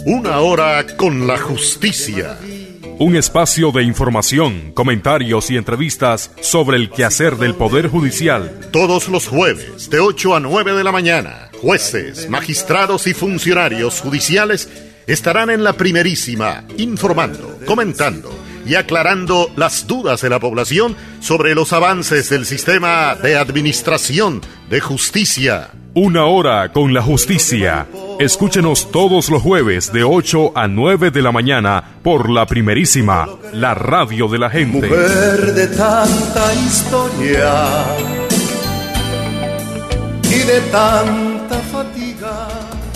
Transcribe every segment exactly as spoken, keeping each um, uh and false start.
Una hora con la justicia. Un espacio de información, comentarios y entrevistas sobre el quehacer del Poder Judicial. Todos los jueves, de ocho a nueve de la mañana, jueces, magistrados y funcionarios judiciales estarán en la primerísima, informando, comentando y aclarando las dudas de la población sobre los avances del sistema de administración de justicia. Una hora con la justicia. Escúchenos todos los jueves de ocho a nueve de la mañana por la primerísima, la radio de la gente. Mujer de tanta historia y de tanta fatiga.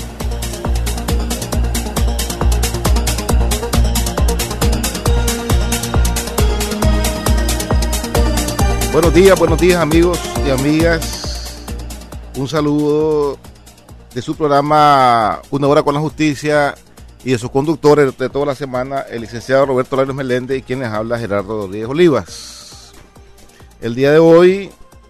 Buenos días, buenos días amigos y amigas. Un saludo de su programa Una Hora con la Justicia y de sus conductores de toda la semana, el licenciado Roberto Larios Meléndez y quien les habla, Gerardo Rodríguez Olivas. El día de hoy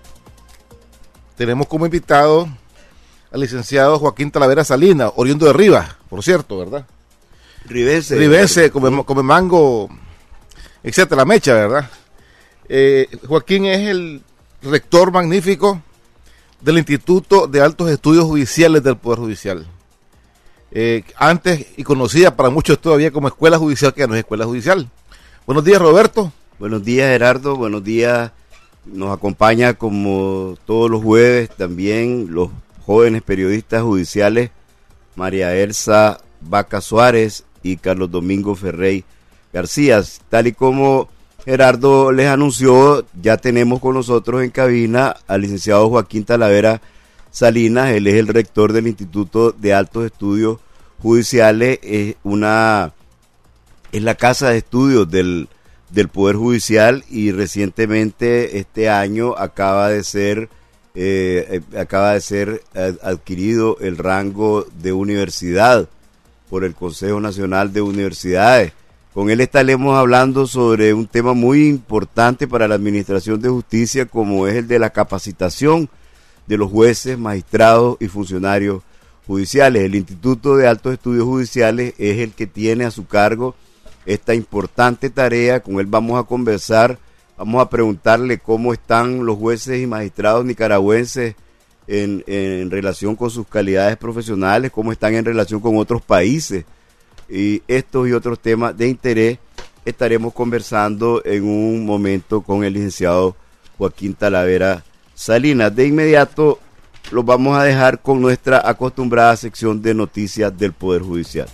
tenemos como invitado al licenciado Joaquín Talavera Salinas, oriundo de Rivas, por cierto, ¿verdad? Ribense. Ribense, come, come mango, etcétera, la mecha, ¿verdad? Eh, Joaquín es el rector magnífico del Instituto de Altos Estudios Judiciales del Poder Judicial. Eh, antes y conocida para muchos todavía como Escuela Judicial, que no es Escuela Judicial. Buenos días, Roberto. Buenos días, Gerardo. Buenos días. Nos acompaña como todos los jueves también los jóvenes periodistas judiciales María Elsa Vaca Suárez y Carlos Domingo Ferrey García. Tal y como Gerardo les anunció, ya tenemos con nosotros en cabina al licenciado Joaquín Talavera Salinas. Él es el rector del Instituto de Altos Estudios Judiciales, es una es la casa de estudios del, del Poder Judicial, y recientemente este año acaba de ser eh, acaba de ser adquirido el rango de universidad por el Consejo Nacional de Universidades. Con él estaremos hablando sobre un tema muy importante para la Administración de Justicia, como es el de la capacitación de los jueces, magistrados y funcionarios judiciales. El Instituto de Altos Estudios Judiciales es el que tiene a su cargo esta importante tarea. Con él vamos a conversar, vamos a preguntarle cómo están los jueces y magistrados nicaragüenses en, en relación con sus calidades profesionales, cómo están en relación con otros países. Y estos y otros temas de interés estaremos conversando en un momento con el licenciado Joaquín Talavera Salinas. De inmediato los vamos a dejar con nuestra acostumbrada sección de noticias del Poder Judicial.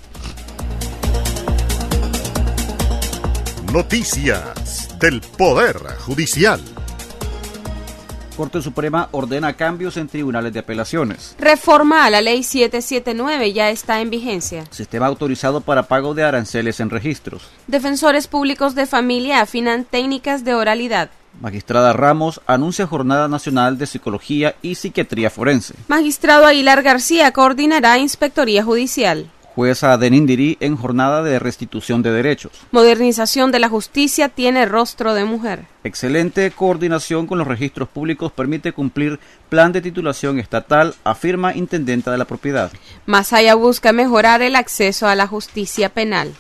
Noticias del Poder Judicial. Corte Suprema ordena cambios en tribunales de apelaciones. Reforma a la Ley setecientos setenta y nueve ya está en vigencia. Sistema autorizado para pago de aranceles en registros. Defensores públicos de familia afinan técnicas de oralidad. Magistrada Ramos anuncia Jornada Nacional de Psicología y Psiquiatría Forense. Magistrado Aguilar García coordinará Inspectoría Judicial. Jueza Denindiri en jornada de restitución de derechos. Modernización de la justicia tiene rostro de mujer. Excelente coordinación con los registros públicos permite cumplir plan de titulación estatal, afirma intendenta de la propiedad. Masaya busca mejorar el acceso a la justicia penal.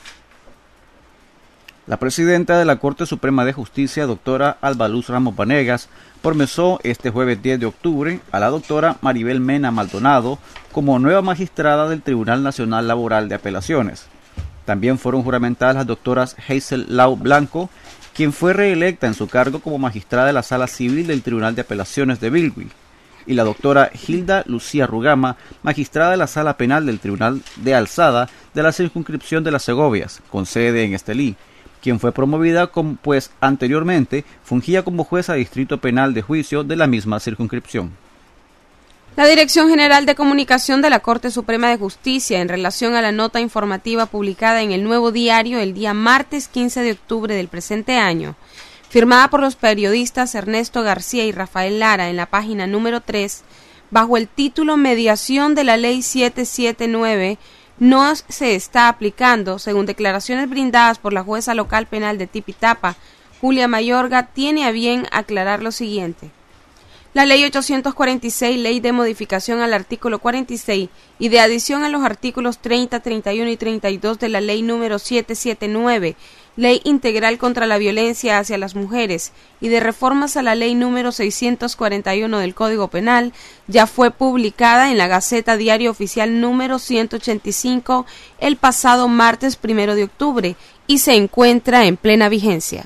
La presidenta de la Corte Suprema de Justicia, doctora Albaluz Ramos Vanegas, promesó este jueves diez de octubre a la doctora Maribel Mena Maldonado como nueva magistrada del Tribunal Nacional Laboral de Apelaciones. También fueron juramentadas las doctoras Hazel Lau Blanco, quien fue reelecta en su cargo como magistrada de la Sala Civil del Tribunal de Apelaciones de Bilwi, y la doctora Hilda Lucía Rugama, magistrada de la Sala Penal del Tribunal de Alzada de la Circunscripción de las Segovias, con sede en Estelí, quien fue promovida como, pues anteriormente fungía como jueza de distrito penal de juicio de la misma circunscripción. La Dirección General de Comunicación de la Corte Suprema de Justicia, en relación a la nota informativa publicada en el Nuevo Diario el día martes quince de octubre del presente año, firmada por los periodistas Ernesto García y Rafael Lara en la página número tres, bajo el título Mediación de la Ley setecientos setenta y nueve, no se está aplicando, según declaraciones brindadas por la jueza local penal de Tipitapa, Julia Mayorga, tiene a bien aclarar lo siguiente. La Ley ochocientos cuarenta y seis, Ley de modificación al artículo cuarenta y seis y de adición a los artículos treinta, treinta y uno y treinta y dos de la Ley número setecientos setenta y nueve, Ley Integral contra la Violencia hacia las Mujeres, y de reformas a la Ley número seiscientos cuarenta y uno del Código Penal, ya fue publicada en la Gaceta Diario Oficial número ciento ochenta y cinco el pasado martes primero de octubre y se encuentra en plena vigencia.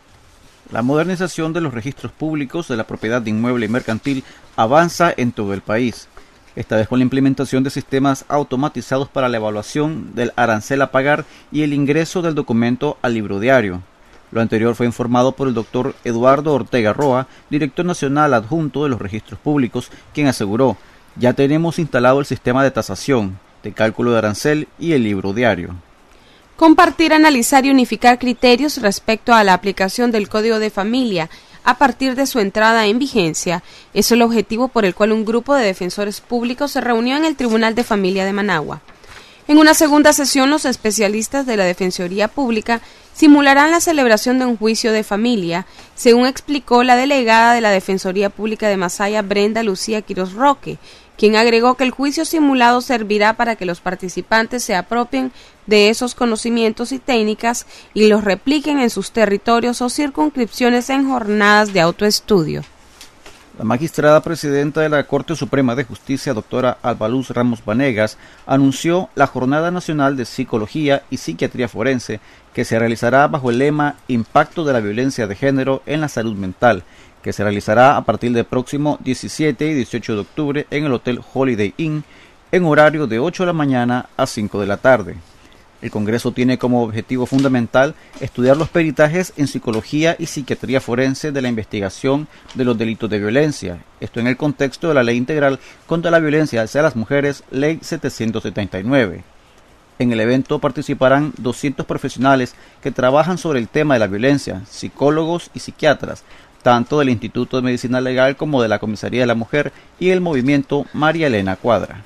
La modernización de los registros públicos de la propiedad inmueble y mercantil avanza en todo el país, esta vez con la implementación de sistemas automatizados para la evaluación del arancel a pagar y el ingreso del documento al libro diario. Lo anterior fue informado por el doctor Eduardo Ortega Roa, director nacional adjunto de los registros públicos, quien aseguró: ya tenemos instalado el sistema de tasación, de cálculo de arancel y el libro diario. Compartir, analizar y unificar criterios respecto a la aplicación del Código de Familia a partir de su entrada en vigencia es el objetivo por el cual un grupo de defensores públicos se reunió en el Tribunal de Familia de Managua. En una segunda sesión, los especialistas de la Defensoría Pública simularán la celebración de un juicio de familia, según explicó la delegada de la Defensoría Pública de Masaya, Brenda Lucía Quiroz Roque, quien agregó que el juicio simulado servirá para que los participantes se apropien de esos conocimientos y técnicas y los repliquen en sus territorios o circunscripciones en jornadas de autoestudio. La magistrada presidenta de la Corte Suprema de Justicia, doctora Albaluz Ramos Vanegas, anunció la Jornada Nacional de Psicología y Psiquiatría Forense, que se realizará bajo el lema Impacto de la Violencia de Género en la Salud Mental, que se realizará a partir del próximo diecisiete y dieciocho de octubre en el Hotel Holiday Inn, en horario de ocho de la mañana a cinco de la tarde. El Congreso tiene como objetivo fundamental estudiar los peritajes en psicología y psiquiatría forense de la investigación de los delitos de violencia, esto en el contexto de la Ley Integral contra la Violencia hacia las Mujeres, Ley setecientos setenta y nueve. En el evento participarán doscientos profesionales que trabajan sobre el tema de la violencia, psicólogos y psiquiatras, tanto del Instituto de Medicina Legal como de la Comisaría de la Mujer y el movimiento María Elena Cuadra.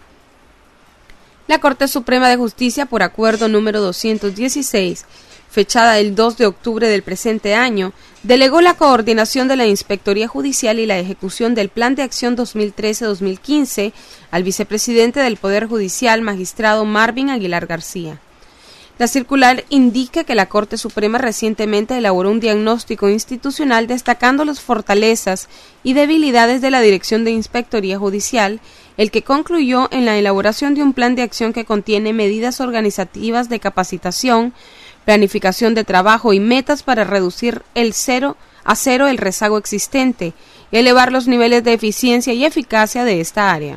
La Corte Suprema de Justicia, por acuerdo número doscientos dieciséis, fechada el dos de octubre del presente año, delegó la coordinación de la Inspectoría Judicial y la ejecución del Plan de Acción dos mil trece a dos mil quince al vicepresidente del Poder Judicial, magistrado Marvin Aguilar García. La circular indica que la Corte Suprema recientemente elaboró un diagnóstico institucional destacando las fortalezas y debilidades de la Dirección de Inspectoría Judicial, el que concluyó en la elaboración de un plan de acción que contiene medidas organizativas de capacitación, planificación de trabajo y metas para reducir el cero a cero el rezago existente y elevar los niveles de eficiencia y eficacia de esta área.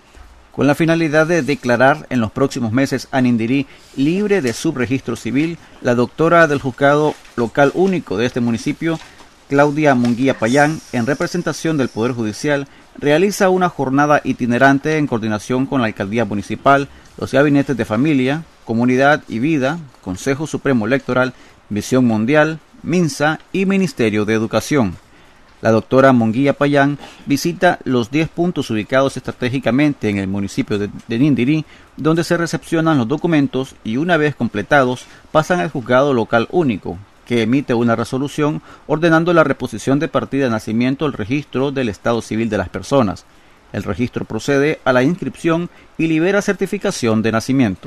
Con la finalidad de declarar en los próximos meses a Nindirí libre de subregistro civil, la doctora del Juzgado Local Único de este municipio, Claudia Munguía Payán, en representación del Poder Judicial, realiza una jornada itinerante en coordinación con la Alcaldía Municipal, los gabinetes de Familia, Comunidad y Vida, Consejo Supremo Electoral, Visión Mundial, MINSA y Ministerio de Educación. La doctora Munguía Payán visita los diez puntos ubicados estratégicamente en el municipio de, de Nindirí, donde se recepcionan los documentos y una vez completados pasan al Juzgado Local Único, que emite una resolución ordenando la reposición de partida de nacimiento al registro del estado civil de las personas. El registro procede a la inscripción y libera certificación de nacimiento.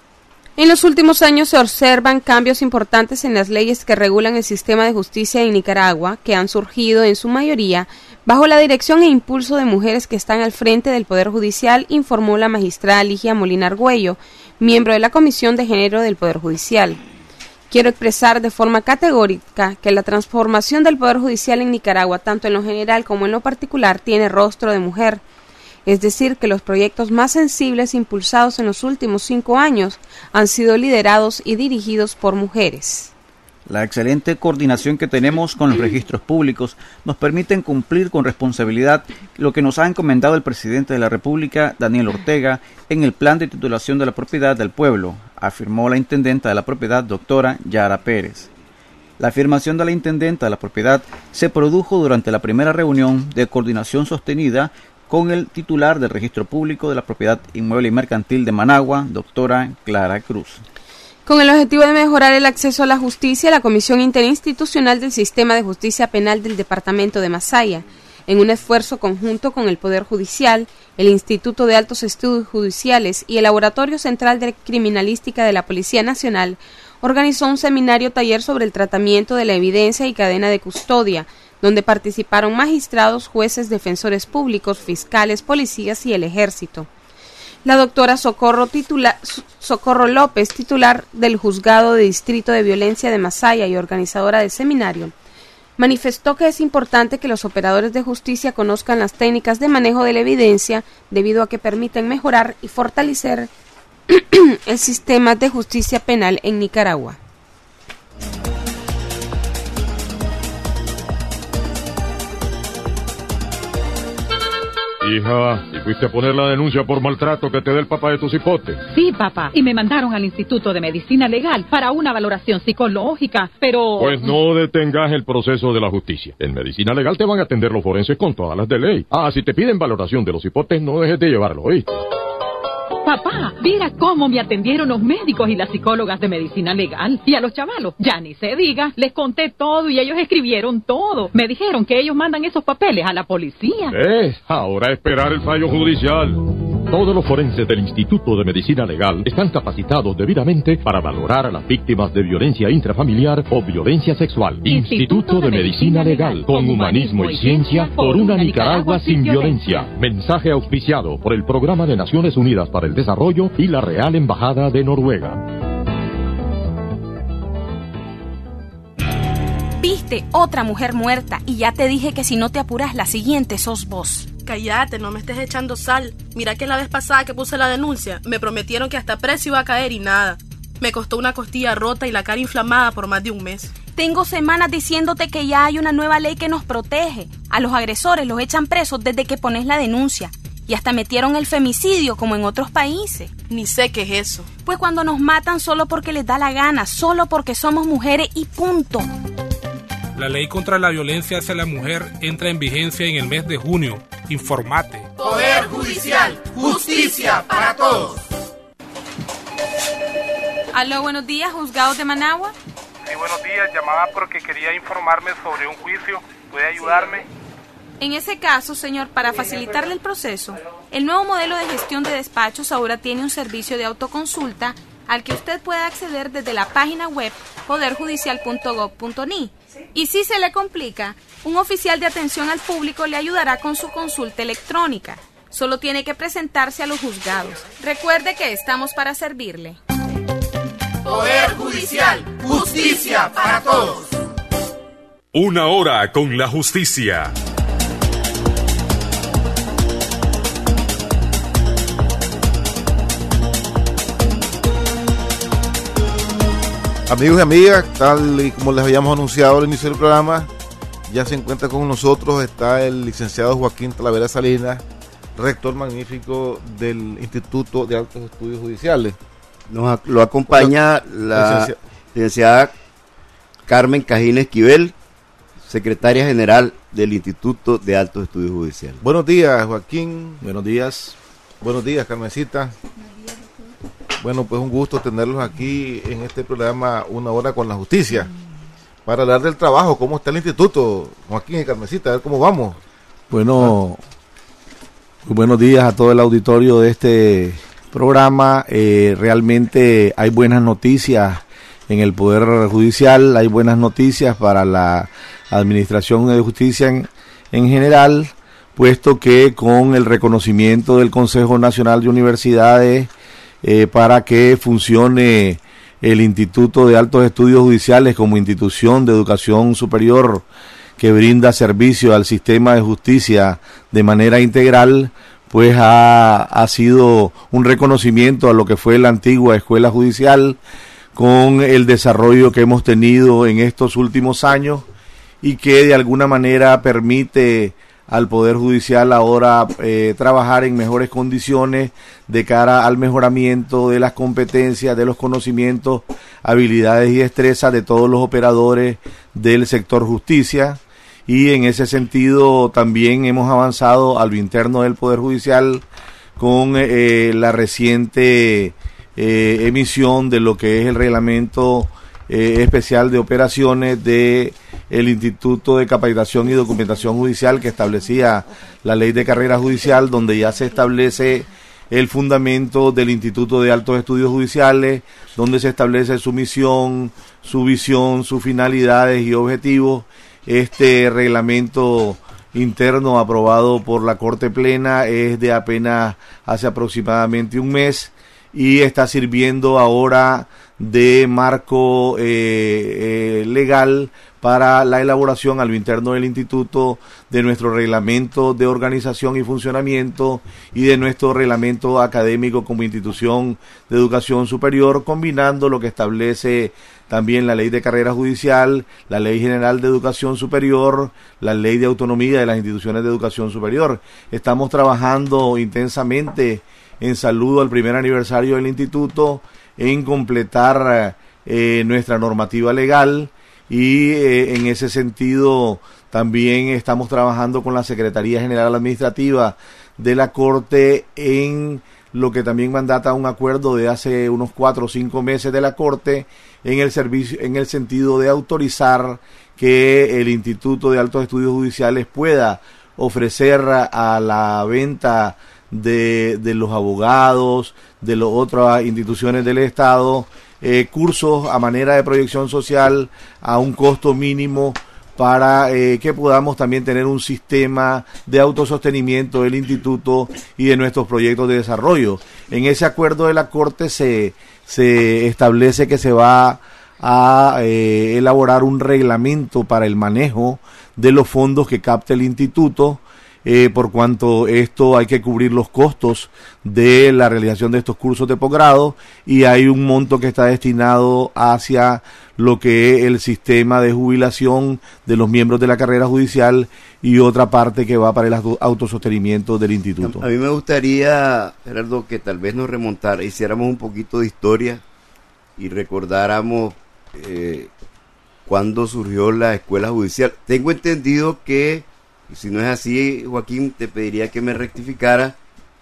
En los últimos años se observan cambios importantes en las leyes que regulan el sistema de justicia en Nicaragua, que han surgido en su mayoría bajo la dirección e impulso de mujeres que están al frente del Poder Judicial, informó la magistrada Ligia Molina Argüello, miembro de la Comisión de Género del Poder Judicial. Quiero expresar de forma categórica que la transformación del Poder Judicial en Nicaragua, tanto en lo general como en lo particular, tiene rostro de mujer. Es decir, que los proyectos más sensibles impulsados en los últimos cinco años han sido liderados y dirigidos por mujeres. La excelente coordinación que tenemos con los registros públicos nos permite cumplir con responsabilidad lo que nos ha encomendado el presidente de la República, Daniel Ortega, en el Plan de Titulación de la Propiedad del Pueblo, afirmó la intendenta de la propiedad, doctora Yara Pérez. La afirmación de la intendenta de la propiedad se produjo durante la primera reunión de coordinación sostenida con el titular del Registro Público de la Propiedad Inmueble y Mercantil de Managua, doctora Clara Cruz. Con el objetivo de mejorar el acceso a la justicia, la Comisión Interinstitucional del Sistema de Justicia Penal del Departamento de Masaya en un esfuerzo conjunto con el Poder Judicial, el Instituto de Altos Estudios Judiciales y el Laboratorio Central de Criminalística de la Policía Nacional, organizó un seminario taller sobre el tratamiento de la evidencia y cadena de custodia, donde participaron magistrados, jueces, defensores públicos, fiscales, policías y el ejército. La doctora Socorro, titula, Socorro López, titular del Juzgado de Distrito de Violencia de Masaya y organizadora del seminario, manifestó que es importante que los operadores de justicia conozcan las técnicas de manejo de la evidencia, debido a que permiten mejorar y fortalecer el sistema de justicia penal en Nicaragua. Hija, ¿y fuiste a poner la denuncia por maltrato que te dé el papá de tus hipotes? Sí, papá, y me mandaron al Instituto de Medicina Legal para una valoración psicológica, pero... Pues no detengas el proceso de la justicia. En Medicina Legal te van a atender los forenses con todas las de ley. Ah, si te piden valoración de los hipotes, no dejes de llevarlo, ¿oíste? Papá, mira cómo me atendieron los médicos y las psicólogas de Medicina Legal. Y a los chavalos, ya ni se diga, les conté todo y ellos escribieron todo. Me dijeron que ellos mandan esos papeles a la policía. ¿Ves? Ahora esperar el fallo judicial. Todos los forenses del Instituto de Medicina Legal están capacitados debidamente para valorar a las víctimas de violencia intrafamiliar o violencia sexual. Instituto de Medicina Legal, con humanismo y ciencia, por una Nicaragua sin violencia. Mensaje auspiciado por el Programa de Naciones Unidas para el Desarrollo y la Real Embajada de Noruega. Viste otra mujer muerta y ya te dije que si no te apuras la siguiente sos vos. Cállate, no me estés echando sal. Mira que la vez pasada que puse la denuncia, me prometieron que hasta precio iba a caer y nada. Me costó una costilla rota y la cara inflamada por más de un mes. Tengo semanas diciéndote que ya hay una nueva ley que nos protege. A los agresores los echan presos desde que pones la denuncia. Y hasta metieron el femicidio como en otros países. Ni sé qué es eso. Pues cuando nos matan solo porque les da la gana, solo porque somos mujeres y punto. La ley contra la violencia hacia la mujer entra en vigencia en el mes de junio. Informate. Poder Judicial, justicia para todos. Aló, buenos días, juzgados de Managua. Sí, buenos días, llamaba porque quería informarme sobre un juicio. ¿Puede ayudarme? En ese caso, señor, para facilitarle el proceso, el nuevo modelo de gestión de despachos ahora tiene un servicio de autoconsulta al que usted puede acceder desde la página web poder judicial punto gov punto ni. Y si se le complica, un oficial de atención al público le ayudará con su consulta electrónica. Solo tiene que presentarse a los juzgados. Recuerde que estamos para servirle. Poder Judicial, justicia para todos. Una hora con la justicia. Amigos y amigas, tal y como les habíamos anunciado al inicio del programa, ya se encuentra con nosotros, está el licenciado Joaquín Talavera Salinas, rector magnífico del Instituto de Altos Estudios Judiciales. Nos lo acompaña la licenciada Carmen Cajín Esquivel, secretaria general del Instituto de Altos Estudios Judiciales. Buenos días, Joaquín. Buenos días. Buenos días, Carmencita. Bueno, pues un gusto tenerlos aquí en este programa Una Hora con la Justicia, para hablar del trabajo. ¿Cómo está el instituto, Joaquín y Carmencita? A ver cómo vamos. Bueno, muy buenos días a todo el auditorio de este programa. Eh, realmente hay buenas noticias en el Poder Judicial, hay buenas noticias para la Administración de Justicia en, en general, puesto que con el reconocimiento del Consejo Nacional de Universidades, Eh, para que funcione el Instituto de Altos Estudios Judiciales como institución de educación superior que brinda servicio al sistema de justicia de manera integral, pues ha, ha sido un reconocimiento a lo que fue la antigua escuela judicial, con el desarrollo que hemos tenido en estos últimos años y que de alguna manera permite al Poder Judicial ahora eh, trabajar en mejores condiciones de cara al mejoramiento de las competencias, de los conocimientos, habilidades y destrezas de todos los operadores del sector justicia, y en ese sentido también hemos avanzado a lo interno del Poder Judicial con eh, la reciente eh, emisión de lo que es el reglamento eh, especial de operaciones de el Instituto de Capacitación y Documentación Judicial, que establecía la ley de carrera judicial, donde ya se establece el fundamento del Instituto de Altos Estudios Judiciales, donde se establece su misión, su visión, sus finalidades y objetivos. Este reglamento interno aprobado por la Corte Plena es de apenas hace aproximadamente un mes y está sirviendo ahora de marco eh, eh, legal para la elaboración a lo interno del instituto de nuestro reglamento de organización y funcionamiento y de nuestro reglamento académico como institución de educación superior, combinando lo que establece también la ley de carrera judicial, la ley general de educación superior, la ley de autonomía de las instituciones de educación superior. Estamos trabajando intensamente en saludo al primer aniversario del instituto, en completar eh, nuestra normativa legal y eh, en ese sentido también estamos trabajando con la Secretaría General Administrativa de la Corte en lo que también mandata un acuerdo de hace unos cuatro o cinco meses de la Corte en el servicio, en el sentido de autorizar que el Instituto de Altos Estudios Judiciales pueda ofrecer a la venta de, de los abogados, de las otras instituciones del Estado, eh, cursos a manera de proyección social a un costo mínimo para eh, que podamos también tener un sistema de autosostenimiento del instituto y de nuestros proyectos de desarrollo. En ese acuerdo de la Corte se, se establece que se va a eh, elaborar un reglamento para el manejo de los fondos que capte el instituto, Eh, por cuanto esto hay que cubrir los costos de la realización de estos cursos de posgrado y hay un monto que está destinado hacia lo que es el sistema de jubilación de los miembros de la carrera judicial y otra parte que va para el autosostenimiento del instituto. A, a mí me gustaría, Gerardo, que tal vez nos remontara, hiciéramos un poquito de historia y recordáramos eh, cuándo surgió la escuela judicial. Tengo entendido que, y si no es así, Joaquín, te pediría que me rectificara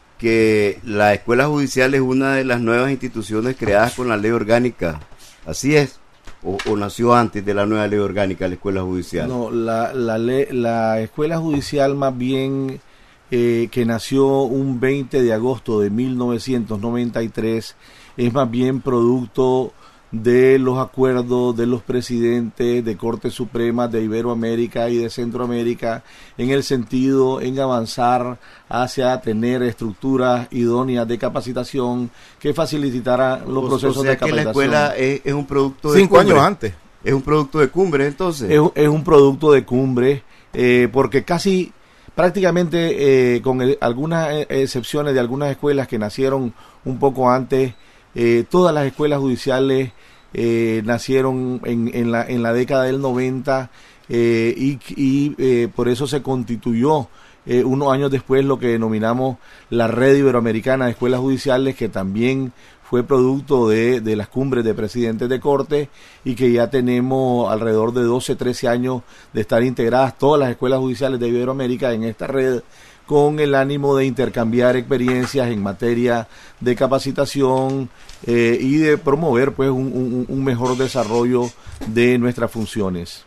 que la Escuela Judicial es una de las nuevas instituciones creadas con la ley orgánica. ¿Así es? ¿O, o nació antes de la nueva ley orgánica la Escuela Judicial? No, la, la, ley, la Escuela Judicial más bien eh, que nació un veinte de agosto de mil novecientos noventa y tres es más bien producto de los acuerdos de los presidentes de Cortes Supremas de Iberoamérica y de Centroamérica en el sentido en avanzar hacia tener estructuras idóneas de capacitación que facilitaran los o, procesos o sea de capacitación. Que la escuela es, es un producto de cinco cumbre. años antes. Es un producto de cumbre, entonces. Es, es un producto de cumbre eh, porque casi prácticamente eh, con el, algunas excepciones de algunas escuelas que nacieron un poco antes, Eh, todas las escuelas judiciales eh, nacieron en, en, la, en la década del noventa eh, y, y eh, por eso se constituyó eh, unos años después lo que denominamos la Red Iberoamericana de Escuelas Judiciales, que también fue producto de, de las cumbres de presidentes de corte y que ya tenemos alrededor de doce, trece años de estar integradas todas las escuelas judiciales de Iberoamérica en esta red, con el ánimo de intercambiar experiencias en materia de capacitación eh, y de promover pues un, un, un mejor desarrollo de nuestras funciones.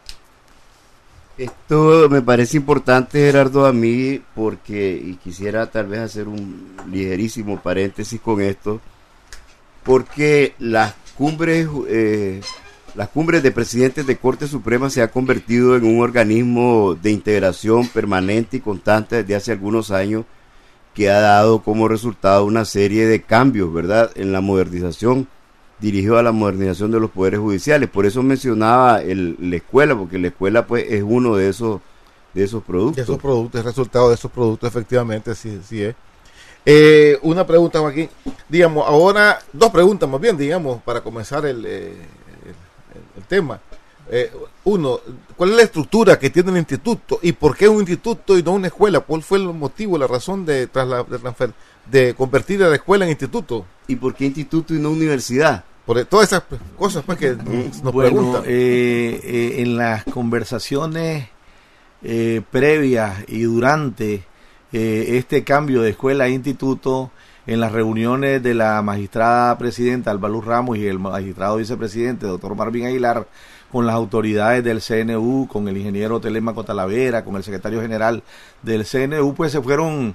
Esto me parece importante, Gerardo, a mí, porque, y quisiera tal vez hacer un ligerísimo paréntesis con esto, porque las cumbres eh, las cumbres de presidentes de Corte Suprema se ha convertido en un organismo de integración permanente y constante desde hace algunos años, que ha dado como resultado una serie de cambios, ¿verdad?, en la modernización, dirigido a la modernización de los poderes judiciales. Por eso mencionaba el, la escuela, porque la escuela pues es uno de esos de esos productos. De esos productos, el resultado de esos productos, efectivamente, sí, sí es. Eh, una pregunta, Joaquín, digamos, ahora, dos preguntas más bien, digamos, para comenzar el... Eh, el tema. Eh, uno, ¿cuál es la estructura que tiene el instituto y por qué un instituto y no una escuela? ¿Cuál fue el motivo, la razón de, trasla, de, transfer, de convertir a la escuela en instituto? ¿Y por qué instituto y no universidad? Por todas esas cosas pues, que nos bueno, preguntan. Eh, eh, en las conversaciones eh, previas y durante eh, este cambio de escuela a instituto, en las reuniones de la magistrada presidenta Alba Luz Ramos y el magistrado vicepresidente doctor Marvin Aguilar, con las autoridades del C N U, con el ingeniero Telémaco Talavera, con el secretario general del C N U, pues se fueron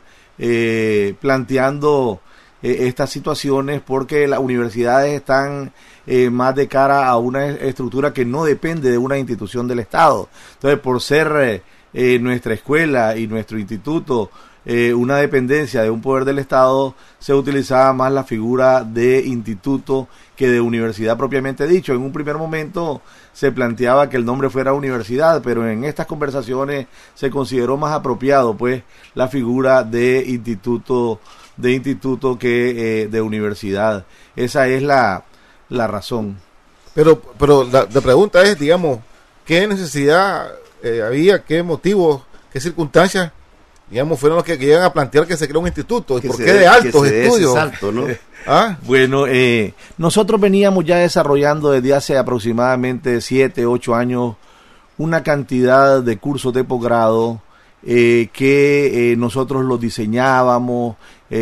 eh, planteando eh, estas situaciones porque las universidades están eh, más de cara a una estructura que no depende de una institución del Estado. Entonces, por ser eh, eh, nuestra escuela y nuestro instituto eh, una dependencia de un poder del Estado, se utilizaba más la figura de instituto que de universidad propiamente dicho. En un primer momento se planteaba que el nombre fuera universidad, pero en estas conversaciones se consideró más apropiado pues la figura de instituto de instituto que eh, de universidad. Esa es la, la razón. Pero pero la, la pregunta es, digamos, ¿qué necesidad eh, había, qué motivos, qué circunstancias, digamos, fueron los que, que llegan a plantear que se crea un instituto? ¿Y por qué de altos estudios? Salto, ¿no? ¿Ah? Bueno, eh, nosotros veníamos ya desarrollando desde hace aproximadamente siete, ocho años una cantidad de cursos de posgrado eh, que eh, nosotros los diseñábamos,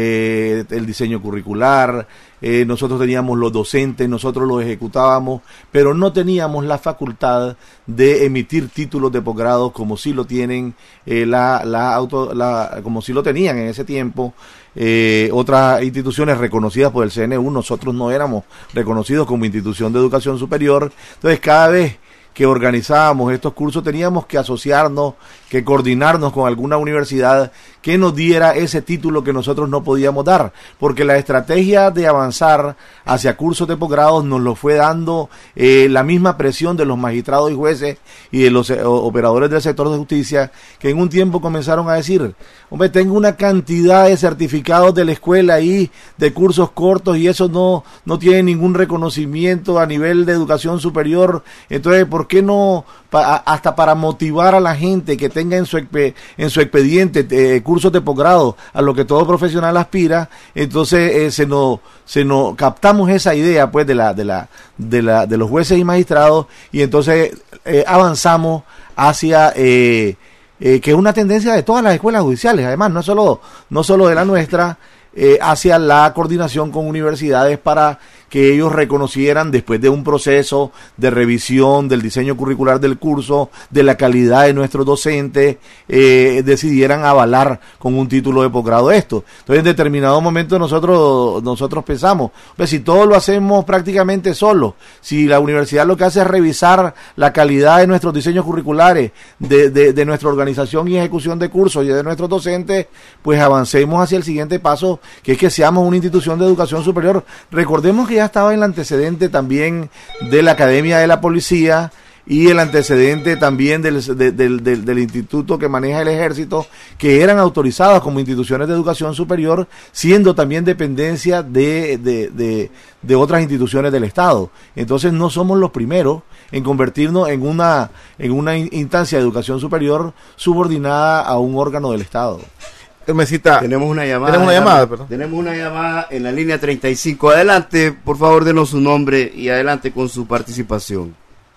eh, el diseño curricular, eh, nosotros teníamos los docentes, nosotros los ejecutábamos, pero no teníamos la facultad de emitir títulos de posgrado como sí lo tienen eh, la, la auto, la, como sí lo tenían en ese tiempo. Eh, otras instituciones reconocidas por el C N U. Nosotros no éramos reconocidos como institución de educación superior. Entonces, cada vez que organizábamos estos cursos teníamos que asociarnos, que coordinarnos con alguna universidad que nos diera ese título que nosotros no podíamos dar, porque la estrategia de avanzar hacia cursos de posgrados nos lo fue dando eh, la misma presión de los magistrados y jueces y de los eh, operadores del sector de justicia, que en un tiempo comenzaron a decir: hombre, tengo una cantidad de certificados de la escuela ahí, de cursos cortos, y eso no, no tiene ningún reconocimiento a nivel de educación superior. Entonces, ¿por qué no, pa, hasta para motivar a la gente que tenga en su, en su expediente eh, cursos de posgrado, a lo que todo profesional aspira? Entonces eh, se nos se nos captamos esa idea pues de la de la de la de los jueces y magistrados, y entonces eh, avanzamos hacia eh, eh, que es una tendencia de todas las escuelas judiciales, además no solo no solo de la nuestra, eh, hacia la coordinación con universidades para que ellos reconocieran, después de un proceso de revisión del diseño curricular del curso, de la calidad de nuestros docentes, eh, decidieran avalar con un título de posgrado esto. Entonces, en determinado momento nosotros nosotros pensamos, pues si todo lo hacemos prácticamente solo, si la universidad lo que hace es revisar la calidad de nuestros diseños curriculares, de, de, de nuestra organización y ejecución de cursos y de nuestros docentes, pues avancemos hacia el siguiente paso, que es que seamos una institución de educación superior. Recordemos que ya estaba el antecedente también de la Academia de la Policía y el antecedente también del, de, del, del, del instituto que maneja el Ejército, que eran autorizados como instituciones de educación superior, siendo también dependencia de, de, de, de otras instituciones del Estado. Entonces no somos los primeros en convertirnos en una, en una instancia de educación superior subordinada a un órgano del Estado. Mesita, tenemos una llamada. Tenemos una llamada, perdón. Tenemos una llamada en la línea treinta y cinco. Adelante, por favor, denos su nombre y adelante con su participación.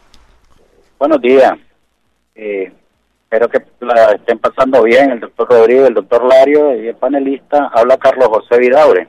Buenos días. Eh, espero que la estén pasando bien el doctor Rodríguez, el doctor Lario y el panelista. Habla Carlos José Vidaure.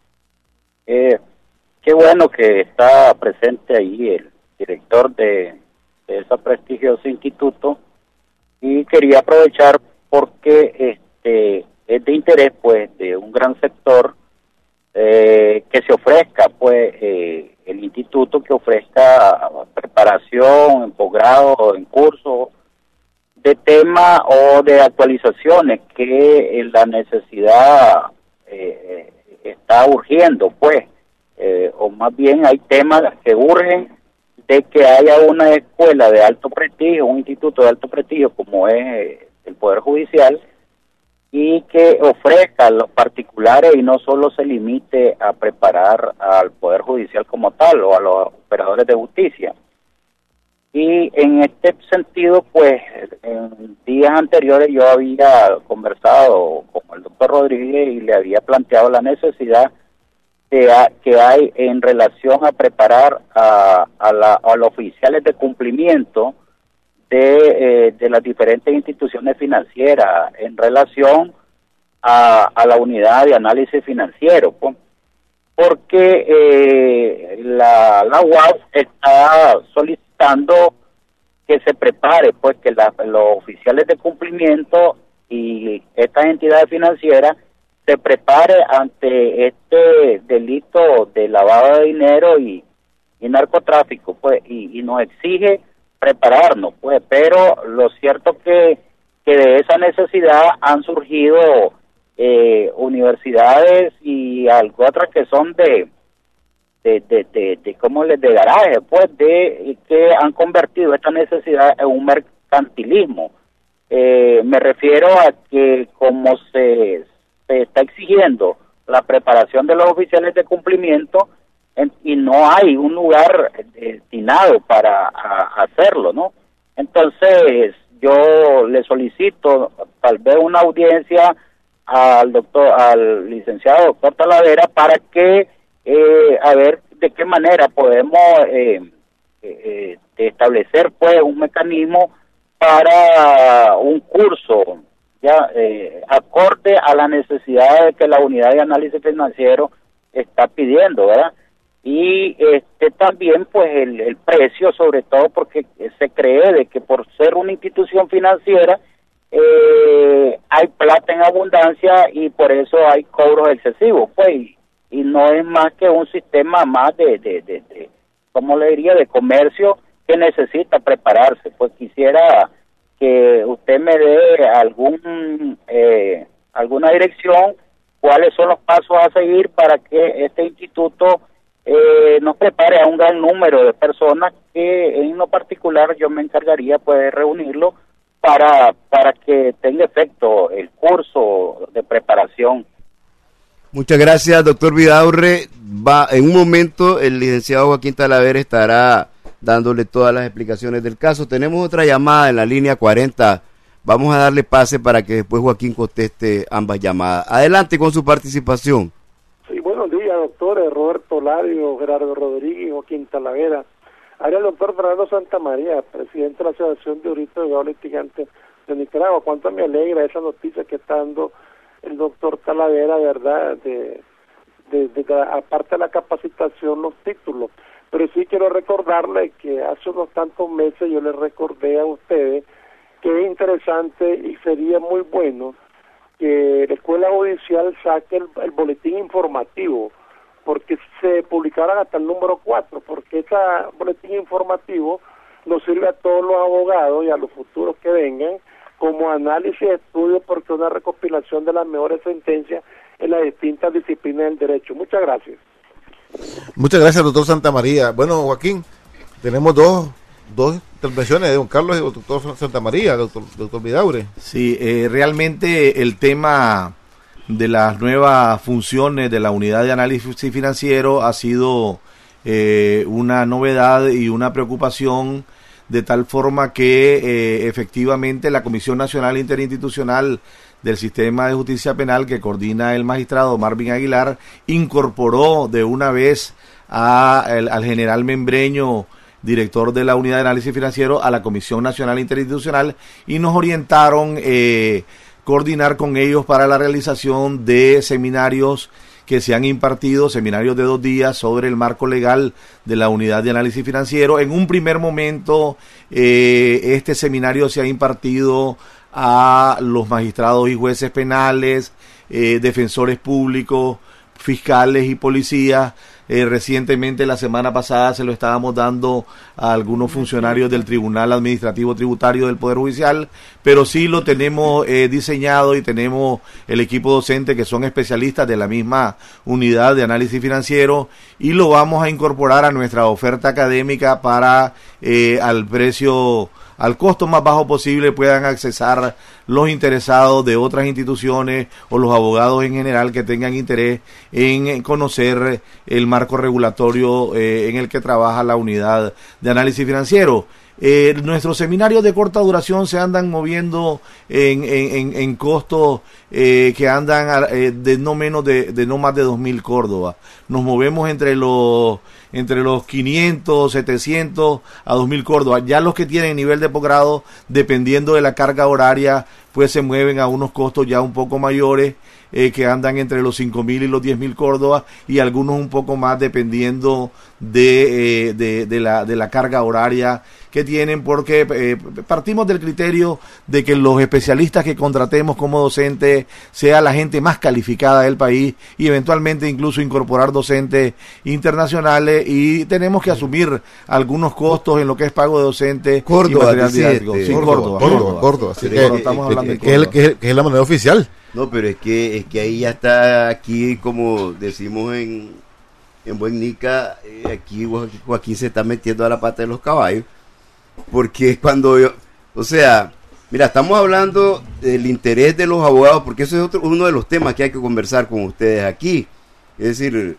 Eh, qué bueno que está presente ahí el director de, de ese prestigioso instituto, y quería aprovechar porque este es de interés pues de un gran sector eh, que se ofrezca pues eh, el instituto, que ofrezca preparación en posgrado, en curso de tema o de actualizaciones que la necesidad eh, está urgiendo pues eh, o más bien hay temas que urgen de que haya una escuela de alto prestigio, un instituto de alto prestigio como es el Poder Judicial, y que ofrezca a los particulares y no solo se limite a preparar al Poder Judicial como tal o a los operadores de justicia. Y en este sentido, pues, en días anteriores yo había conversado con el doctor Rodríguez y le había planteado la necesidad de, que hay en relación a preparar a, a, la, a los oficiales de cumplimiento De, eh, de las diferentes instituciones financieras en relación a, a la unidad de análisis financiero, pues, porque eh, la, la U A S está solicitando que se prepare, pues que la, los oficiales de cumplimiento y estas entidades financieras se prepare ante este delito de lavado de dinero y, y narcotráfico, pues, y, y nos exige prepararnos, pues, pero lo cierto que, que de esa necesidad han surgido eh, universidades y algo otras que son de de de de, de cómo les de garaje, pues, de que han convertido esta necesidad en un mercantilismo. Eh, me refiero a que como se, se está exigiendo la preparación de los oficiales de cumplimiento en, y no hay un lugar destinado para a, hacerlo, ¿no? Entonces yo le solicito tal vez una audiencia al doctor, al licenciado doctor Talavera para que eh, a ver de qué manera podemos eh, eh, establecer pues un mecanismo para un curso ya eh, acorde a la necesidad de que la unidad de análisis financiero está pidiendo, ¿verdad? Y este también pues el, el precio, sobre todo porque se cree de que por ser una institución financiera eh, hay plata en abundancia y por eso hay cobros excesivos, pues, y, y no es más que un sistema más de, de, de, de ¿cómo le diría?, de comercio que necesita prepararse. Pues quisiera que usted me dé algún eh, alguna dirección, cuáles son los pasos a seguir para que este instituto eh, nos prepare a un gran número de personas que en lo particular yo me encargaría pues de reunirlo para para que tenga efecto el curso de preparación. Muchas gracias, doctor Vidaurre. Va, en un momento el licenciado Joaquín Talavera estará dándole todas las explicaciones del caso. Tenemos otra llamada en la línea cuarenta. Vamos a darle pase para que después Joaquín conteste ambas llamadas. Adelante con su participación. Sí, buenos días, doctores Roberto Lario, Gerardo Rodríguez y Joaquín Talavera. Ahora el doctor Fernando Santamaría, presidente de la Asociación de Juristas y Abogados Litigantes de Nicaragua. Cuánto me alegra esa noticia que está dando el doctor Talavera, ¿verdad? De, de, de, de aparte de la capacitación, los títulos. Pero sí quiero recordarle que hace unos tantos meses yo les recordé a ustedes que es interesante y sería muy bueno que la Escuela Judicial saque el, el boletín informativo, porque se publicaran hasta el número cuatro, porque ese boletín informativo nos sirve a todos los abogados y a los futuros que vengan como análisis de estudio, porque es una recopilación de las mejores sentencias en las distintas disciplinas del derecho. Muchas gracias. Muchas gracias, doctor Santamaría. Bueno, Joaquín, tenemos dos, dos intervenciones de don Carlos y del doctor Santamaría, doctor, doctor Vidaurre. Sí, eh, realmente el tema de las nuevas funciones de la unidad de análisis financiero ha sido eh, una novedad y una preocupación, de tal forma que eh, efectivamente la Comisión Nacional Interinstitucional del Sistema de Justicia Penal, que coordina el magistrado Marvin Aguilar, incorporó de una vez a, el, al general Membreño, director de la Unidad de Análisis Financiero, a la Comisión Nacional Interinstitucional, y nos orientaron eh, coordinar con ellos para la realización de seminarios que se han impartido, seminarios de dos días sobre el marco legal de la Unidad de Análisis Financiero. En un primer momento, eh, este seminario se ha impartido a los magistrados y jueces penales, eh, defensores públicos, fiscales y policías. Eh, recientemente, la semana pasada, se lo estábamos dando a algunos funcionarios del Tribunal Administrativo Tributario del Poder Judicial, pero sí lo tenemos eh, diseñado y tenemos el equipo docente que son especialistas de la misma unidad de análisis financiero, y lo vamos a incorporar a nuestra oferta académica para eh, al precio, al costo más bajo posible, puedan accesar los interesados de otras instituciones o los abogados en general que tengan interés en conocer el marco regulatorio eh, en el que trabaja la unidad de análisis financiero. Eh, nuestros seminarios de corta duración se andan moviendo en, en, en, en costos eh, que andan eh, de no menos de, de no más de dos mil córdobas. Nos movemos entre los entre los quinientos, setecientos a dos mil córdobas. Ya los que tienen nivel de posgrado, dependiendo de la carga horaria, pues se mueven a unos costos ya un poco mayores, eh, que andan entre los cinco mil y los diez mil córdobas, y algunos un poco más dependiendo de, eh, de, de, la, de la carga horaria que tienen, porque eh, partimos del criterio de que los especialistas que contratemos como docentes sea la gente más calificada del país y eventualmente incluso incorporar docentes internacionales, y tenemos que asumir algunos costos en lo que es pago de docentes. Córdoba, y material didáctico. Sí, Córdoba, Córdoba, Córdoba, Córdoba. Córdoba. Así Sí, que, estamos hablando de que, Córdoba. que, que es la manera oficial. No, pero es que es que ahí ya está, aquí como decimos en, en Buen Nica, eh, aquí Joaquín, Joaquín se está metiendo a la pata de los caballos, porque cuando yo, o sea, mira, estamos hablando del interés de los abogados, porque eso es otro, uno de los temas que hay que conversar con ustedes aquí, es decir,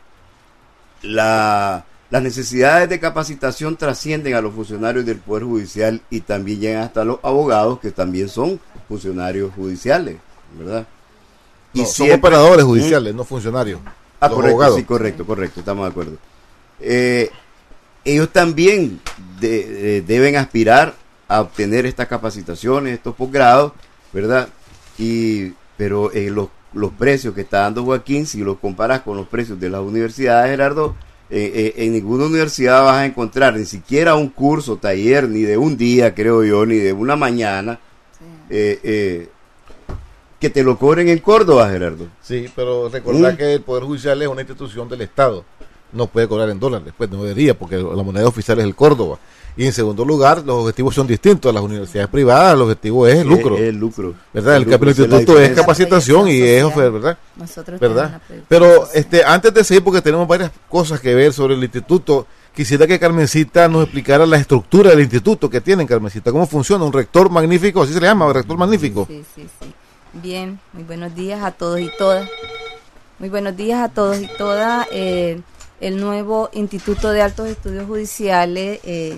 la, las necesidades de capacitación trascienden a los funcionarios del Poder Judicial y también llegan hasta los abogados, que también son funcionarios judiciales, ¿verdad? Y No, son siempre- operadores judiciales, ¿Mm? no funcionarios. Ah, Los correcto, abogados. sí, correcto, correcto, estamos de acuerdo. Eh, ellos también de- de- deben aspirar a obtener estas capacitaciones, estos posgrados, ¿verdad? Y, pero eh, los, los precios que está dando Joaquín, si los comparas con los precios de las universidades, Gerardo, eh, eh, en ninguna universidad vas a encontrar ni siquiera un curso, taller, ni de un día, creo yo, ni de una mañana, eh, eh, que te lo cobren en Córdoba, Gerardo. Sí, pero recordar ¿Mm? que el Poder Judicial es una institución del Estado. No puede cobrar en dólares, pues no debería, porque la moneda oficial es el Córdoba. Y en segundo lugar, los objetivos son distintos. A las universidades privadas, el objetivo es el lucro. Es el lucro. ¿Verdad? El, El lucro, el esa es la instituto es diferencia. capacitación y es oferta, ¿verdad? Nosotros ¿Verdad? tenemos la proyección Pero social. este, antes de seguir, porque tenemos varias cosas que ver sobre el instituto, quisiera que Carmencita nos explicara la estructura del instituto que tienen, Carmencita. ¿Cómo funciona? Un rector magnífico, así se le llama, un rector magnífico. Sí, sí, sí. Bien, muy buenos días a todos y todas. Muy buenos días a todos y todas. Eh, el nuevo Instituto de Altos Estudios Judiciales eh,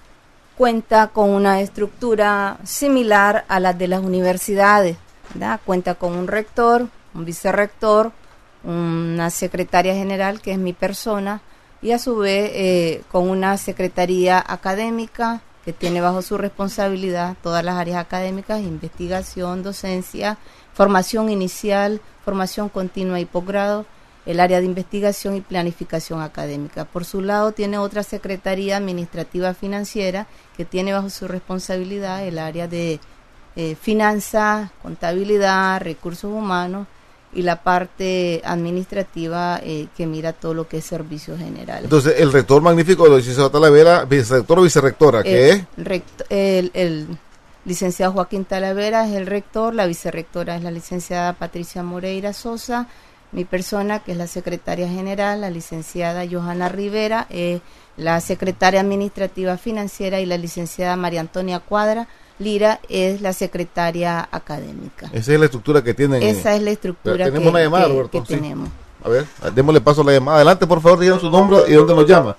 cuenta con una estructura similar a la de las universidades, ¿verdad? Cuenta con un rector, un vicerrector, una secretaria general, que es mi persona, y a su vez eh, con una secretaría académica que tiene bajo su responsabilidad todas las áreas académicas: investigación, docencia, formación inicial, formación continua y posgrado, el área de investigación y planificación académica. Por su lado tiene otra secretaría administrativa financiera que tiene bajo su responsabilidad el área de eh, finanzas, contabilidad, recursos humanos, y la parte administrativa eh, que mira todo lo que es servicios generales. Entonces, el rector magnífico de la licenciada Talavera, vicerrector o vicerrectora, ¿qué es? El, rect- el, el licenciado Joaquín Talavera es el rector, la vicerrectora es la licenciada Patricia Moreira Sosa, mi persona, que es la secretaria general, la licenciada Johanna Rivera, es la secretaria administrativa financiera, y la licenciada María Antonia Cuadra Lira es la secretaria académica. Esa es la estructura que tienen. Esa es la estructura Tenemos que, una llamada, que- Roberto. que Sí. tenemos. A ver, démosle paso a la llamada. Adelante, por favor, digan su nombre y dónde nos llama.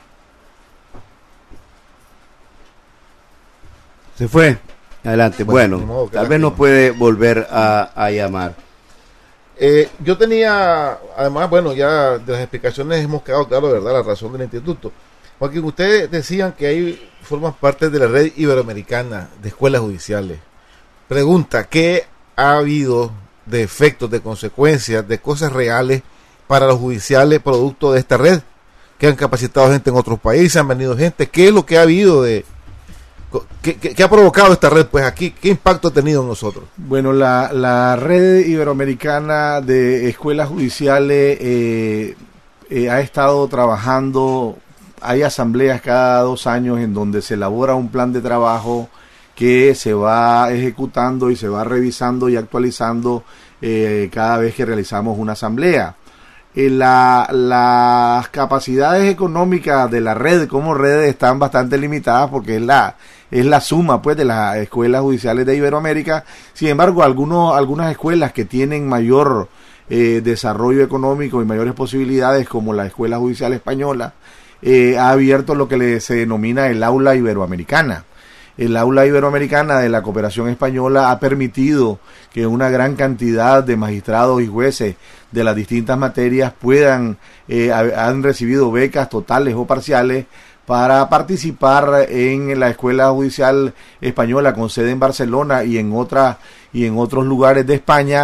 Se fue. Adelante. Bueno, Bueno, ni modo, qué tal vez lástima. nos puede volver a, a llamar. Eh, yo tenía, además, bueno, ya de las explicaciones hemos quedado claro, ¿verdad?, la razón del instituto. Joaquín, ustedes decían que ahí forman parte de la red iberoamericana de escuelas judiciales. Pregunta, ¿qué ha habido de efectos, de consecuencias, de cosas reales para los judiciales producto de esta red? ¿Que han capacitado gente en otros países, han venido gente? ¿Qué es lo que ha habido de... ¿Qué, qué, qué ha provocado esta red, pues, aquí? ¿Qué impacto ha tenido en nosotros? Bueno, la, la red iberoamericana de escuelas judiciales eh, eh, ha estado trabajando. Hay asambleas cada dos años en donde se elabora un plan de trabajo que se va ejecutando y se va revisando y actualizando eh, cada vez que realizamos una asamblea. Eh, la, las capacidades económicas de la red como red están bastante limitadas porque es la es la suma, pues, de las escuelas judiciales de Iberoamérica. Sin embargo, algunos algunas escuelas que tienen mayor eh, desarrollo económico y mayores posibilidades, como la Escuela Judicial Española, eh, ha abierto lo que le, se denomina el aula iberoamericana. El aula iberoamericana de la cooperación española ha permitido que una gran cantidad de magistrados y jueces de las distintas materias puedan, eh, han recibido becas totales o parciales para participar en la Escuela Judicial Española con sede en Barcelona y en otras y en otros lugares de España,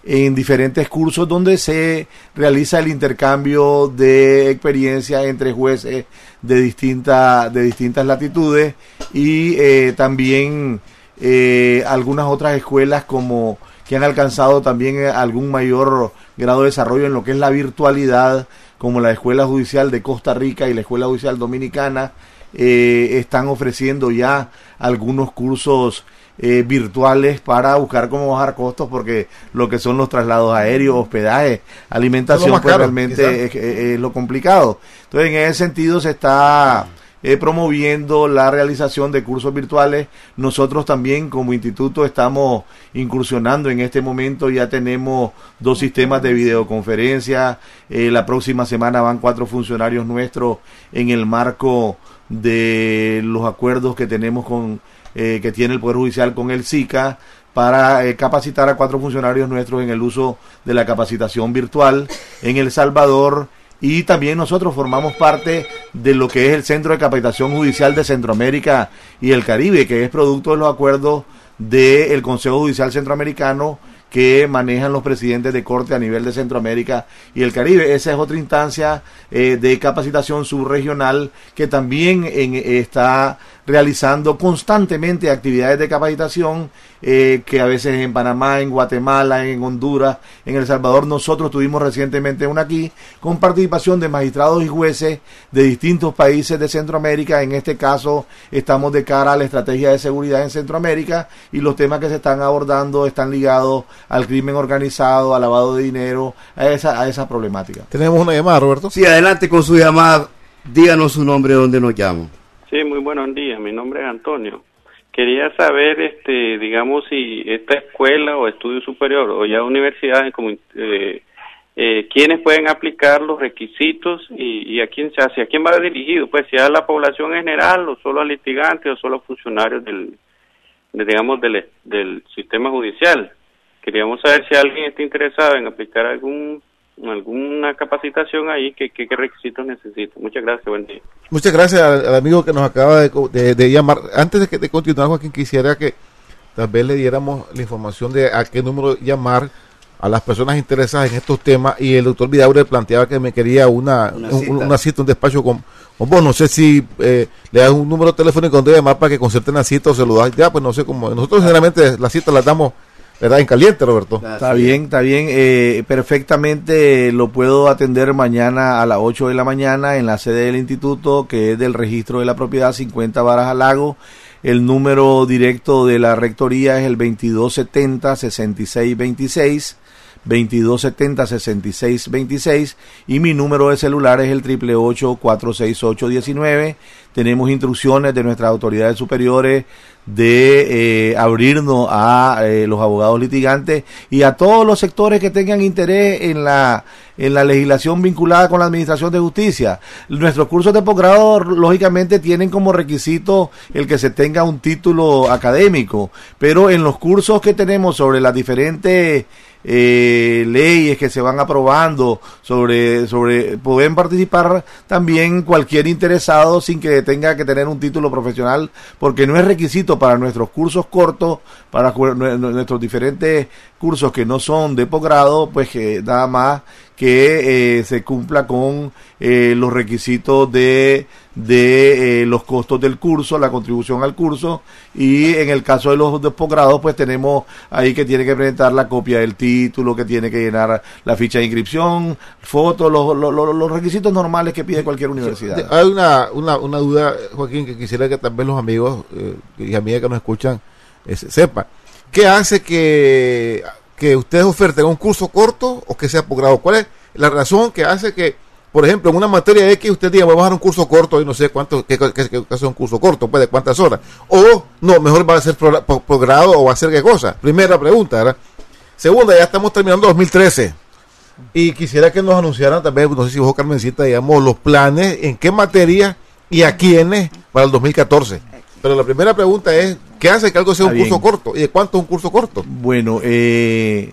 en diferentes cursos donde se realiza el intercambio de experiencia entre jueces de, distinta, de distintas latitudes y eh, también eh, algunas otras escuelas como que han alcanzado también algún mayor grado de desarrollo en lo que es la virtualidad, como la Escuela Judicial de Costa Rica y la Escuela Judicial Dominicana, eh, están ofreciendo ya algunos cursos eh, virtuales para buscar cómo bajar costos, porque lo que son los traslados aéreos, hospedaje, alimentación, pues caro, realmente es, es, es lo complicado. Entonces, en ese sentido se está eh, promoviendo la realización de cursos virtuales. Nosotros también como instituto estamos incursionando en este momento, ya tenemos dos sistemas de videoconferencia, eh, la próxima semana van cuatro funcionarios nuestros en el marco de los acuerdos que tenemos con eh, que tiene el Poder Judicial con el SICA para eh, capacitar a cuatro funcionarios nuestros en el uso de la capacitación virtual en El Salvador. Y también nosotros formamos parte de lo que es el Centro de Capacitación Judicial de Centroamérica y el Caribe, que es producto de los acuerdos del Consejo Judicial Centroamericano que manejan los presidentes de corte a nivel de Centroamérica y el Caribe. Esa es otra instancia eh, de capacitación subregional que también en, está realizando constantemente actividades de capacitación eh, que a veces en Panamá, en Guatemala, en Honduras, en El Salvador. Nosotros tuvimos recientemente una aquí con participación de magistrados y jueces de distintos países de Centroamérica. En este caso estamos de cara a la estrategia de seguridad en Centroamérica y los temas que se están abordando están ligados al crimen organizado, al lavado de dinero, a esa, a esa problemática. Tenemos una llamada, Roberto. Sí, adelante con su llamada. Díganos su nombre, dónde nos llaman. Sí, muy buenos días. Mi nombre es Antonio. Quería saber, este, digamos, si esta escuela o estudio superior o ya universidades, como, eh, eh, quiénes pueden aplicar los requisitos y, y a quién, hacia quién va dirigido, pues si a la población en general o solo a litigantes o solo a funcionarios del, de, digamos, del, del sistema judicial. Queríamos saber si alguien está interesado en aplicar algún alguna capacitación ahí, ¿qué, qué, qué requisitos necesita? Muchas gracias, buen día. Muchas gracias al, al amigo que nos acaba de, de, de llamar. Antes de, que, de continuar, Joaquín, quisiera que tal vez le diéramos la información de a qué número llamar a las personas interesadas en estos temas, y el doctor Vidaurre planteaba que me quería una, una, un, cita. una cita, un despacho con, con vos. No sé si eh, le das un número telefónico donde llamar para que concerten la cita o se lo das ya, pues no sé cómo. Nosotros generalmente las citas las damos, ¿verdad?, en caliente, Roberto. Está bien, está bien. Eh, perfectamente lo puedo atender mañana a las ocho de la mañana en la sede del instituto, que es del registro de la propiedad cincuenta Varas al Lago. El número directo de la rectoría es el veintidós setenta, sesenta y seis veintiséis, veintidós setenta, sesenta y seis veintiséis, y mi número de celular es el triple ocho, cuatro seis ocho, diecinueve. Tenemos instrucciones de nuestras autoridades superiores de eh, abrirnos a eh, los abogados litigantes y a todos los sectores que tengan interés en la en la legislación vinculada con la administración de justicia. Nuestros cursos de posgrado lógicamente tienen como requisito el que se tenga un título académico, pero en los cursos que tenemos sobre las diferentes eh, leyes que se van aprobando, sobre sobre pueden participar también cualquier interesado sin que tenga que tener un título profesional, porque no es requisito para nuestros cursos cortos, para nuestros diferentes cursos que no son de posgrado, pues que nada más que eh, se cumpla con eh, los requisitos de de eh, los costos del curso, la contribución al curso, y en el caso de los de posgrados, pues tenemos ahí que tiene que presentar la copia del título, que tiene que llenar la ficha de inscripción, fotos, los, los, los, los requisitos normales que pide cualquier universidad. Hay una, una, una duda, Joaquín, que quisiera que tal vez los amigos eh, y amigas que nos escuchan eh, sepan. ¿Qué hace que, que ustedes oferten un curso corto o que sea posgrado? ¿Cuál es la razón que hace que, por ejemplo, en una materia X usted diga, vamos a dar un curso corto y no sé cuánto, qué es un curso corto, pues de cuántas horas? O, no, mejor va a ser posgrado o va a ser qué cosa. Primera pregunta, ¿verdad? Segunda, ya estamos terminando dos mil trece y quisiera que nos anunciaran también, no sé si vos, Carmencita, digamos, los planes, en qué materia y a quiénes para el dos mil catorce. Pero la primera pregunta es, ¿qué hace que algo sea un curso corto? ¿Y de cuánto es un curso corto? Bueno, eh,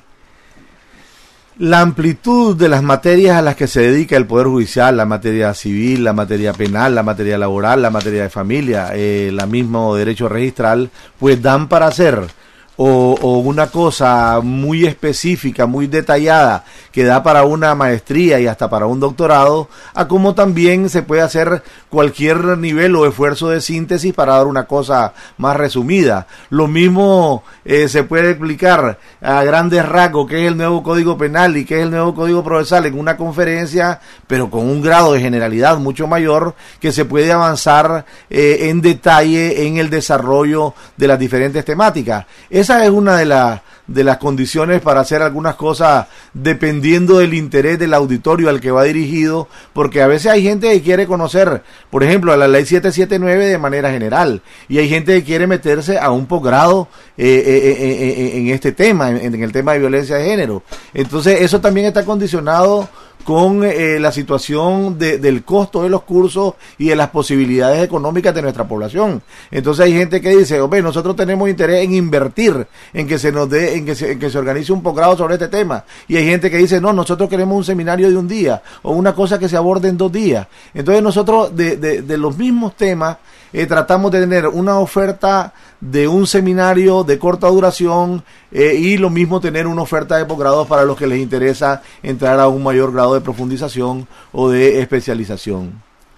la amplitud de las materias a las que se dedica el Poder Judicial, la materia civil, la materia penal, la materia laboral, la materia de familia, eh, la mismo derecho registral, pues dan para hacer o, o una cosa muy específica, muy detallada, que da para una maestría y hasta para un doctorado, a como también se puede hacer cualquier nivel o esfuerzo de síntesis para dar una cosa más resumida. Lo mismo eh, se puede explicar a grandes rasgos qué es el nuevo Código Penal y qué es el nuevo Código Procesal en una conferencia, pero con un grado de generalidad mucho mayor, que se puede avanzar eh, en detalle en el desarrollo de las diferentes temáticas. Esa es una de las de las condiciones para hacer algunas cosas dependiendo del interés del auditorio al que va dirigido, porque a veces hay gente que quiere conocer, por ejemplo, la ley siete setenta y nueve de manera general, y hay gente que quiere meterse a un posgrado eh, eh, eh, eh, en este tema, en, en el tema de violencia de género. Entonces eso también está condicionado con eh, la situación de, del costo de los cursos y de las posibilidades económicas de nuestra población. Entonces hay gente que dice, hombre, nosotros tenemos interés en invertir, en que se nos dé, en que se, en que se organice un posgrado sobre este tema. Y hay gente que dice, no, nosotros queremos un seminario de un día, o una cosa que se aborde en dos días. Entonces nosotros de, de, de los mismos temas eh, tratamos de tener una oferta de un seminario de corta duración eh, y lo mismo tener una oferta de posgrados para los que les interesa entrar a un mayor grado de profundización o de especialización.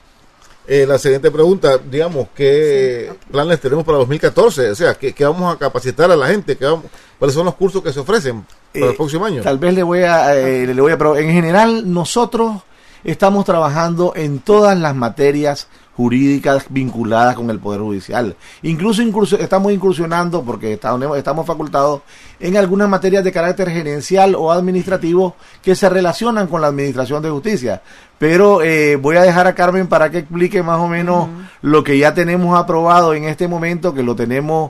Eh, la siguiente pregunta, digamos, ¿qué sí. planes tenemos para dos mil catorce? O sea, ¿qué, qué vamos a capacitar a la gente? ¿Qué vamos, ¿Cuáles son los cursos que se ofrecen para eh, el próximo año? Tal vez le voy a, eh, le voy a, pero en general nosotros estamos trabajando en todas las materias jurídicas vinculadas con el Poder Judicial. Incluso incurso, estamos incursionando, porque estamos, estamos facultados en algunas materias de carácter gerencial o administrativo que se relacionan con la administración de justicia. Pero eh, voy a dejar a Carmen para que explique más o menos uh-huh. lo que ya tenemos aprobado en este momento, que lo tenemos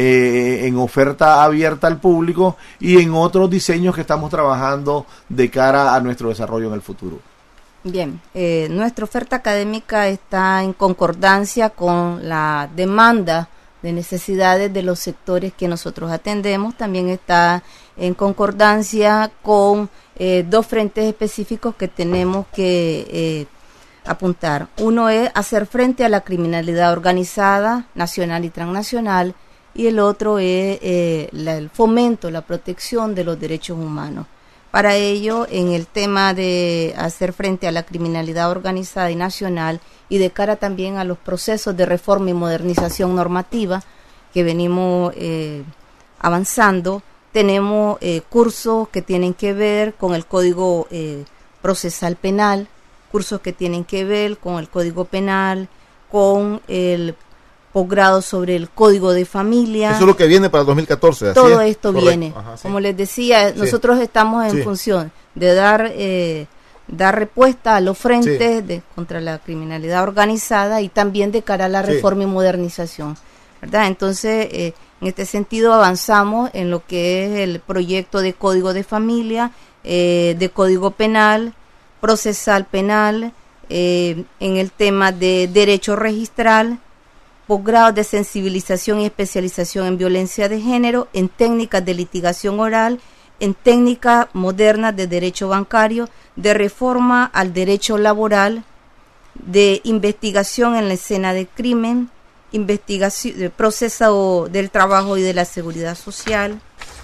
eh, en oferta abierta al público, y en otros diseños que estamos trabajando de cara a nuestro desarrollo en el futuro. Bien, eh, nuestra oferta académica está en concordancia con la demanda de necesidades de los sectores que nosotros atendemos. También está en concordancia con eh, dos frentes específicos que tenemos que eh, apuntar. Uno es hacer frente a la criminalidad organizada, nacional y transnacional, y el otro es eh, la, el fomento, la protección de los derechos humanos. Para ello, en el tema de hacer frente a la criminalidad organizada y nacional, y de cara también a los procesos de reforma y modernización normativa que venimos eh, avanzando, tenemos eh, cursos que tienen que ver con el Código eh, Procesal Penal, cursos que tienen que ver con el Código Penal, con el posgrado sobre el Código de Familia. Eso es lo que viene para el dos mil catorce. ¿Así Todo es? esto Correcto. viene. Ajá, sí. Como les decía, sí. nosotros estamos en sí. función de dar eh, dar respuesta a los frentes sí. de, contra la criminalidad organizada y también de cara a la sí. reforma y modernización, ¿verdad? Entonces, eh, en este sentido avanzamos en lo que es el proyecto de Código de Familia, eh, de Código Penal, Procesal Penal, eh, en el tema de Derecho Registral, posgrados de sensibilización y especialización en violencia de género, en técnicas de litigación oral, en técnicas modernas de derecho bancario, de reforma al derecho laboral, de investigación en la escena de crimen, investigación, de proceso del trabajo y de la seguridad social,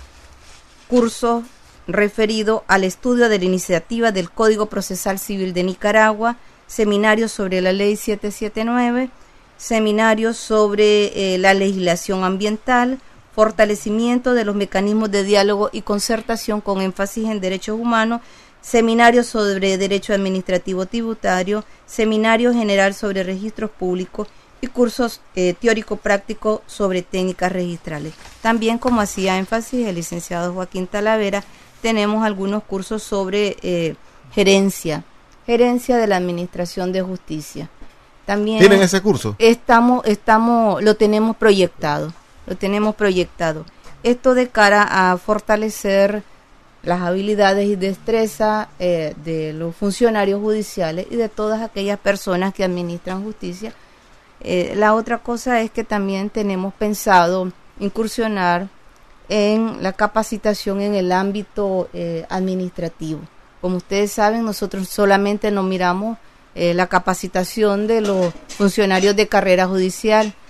cursos referidos al estudio de la iniciativa del Código Procesal Civil de Nicaragua, seminarios sobre la Ley siete setenta y nueve, seminarios sobre eh, la legislación ambiental, fortalecimiento de los mecanismos de diálogo y concertación con énfasis en derechos humanos, seminarios sobre derecho administrativo tributario, seminario general sobre registros públicos y cursos eh, teórico-prácticos sobre técnicas registrales. También, como hacía énfasis el licenciado Joaquín Talavera, tenemos algunos cursos sobre eh, gerencia, gerencia de la Administración de Justicia. También ¿Tienen ese curso? Estamos, estamos, lo tenemos proyectado, lo tenemos proyectado. Esto de cara a fortalecer las habilidades y destreza eh, de los funcionarios judiciales y de todas aquellas personas que administran justicia. Eh, la otra cosa es que también tenemos pensado incursionar en la capacitación en el ámbito eh, administrativo. Como ustedes saben, nosotros solamente nos miramos Eh, la capacitación de los funcionarios de carrera judicial,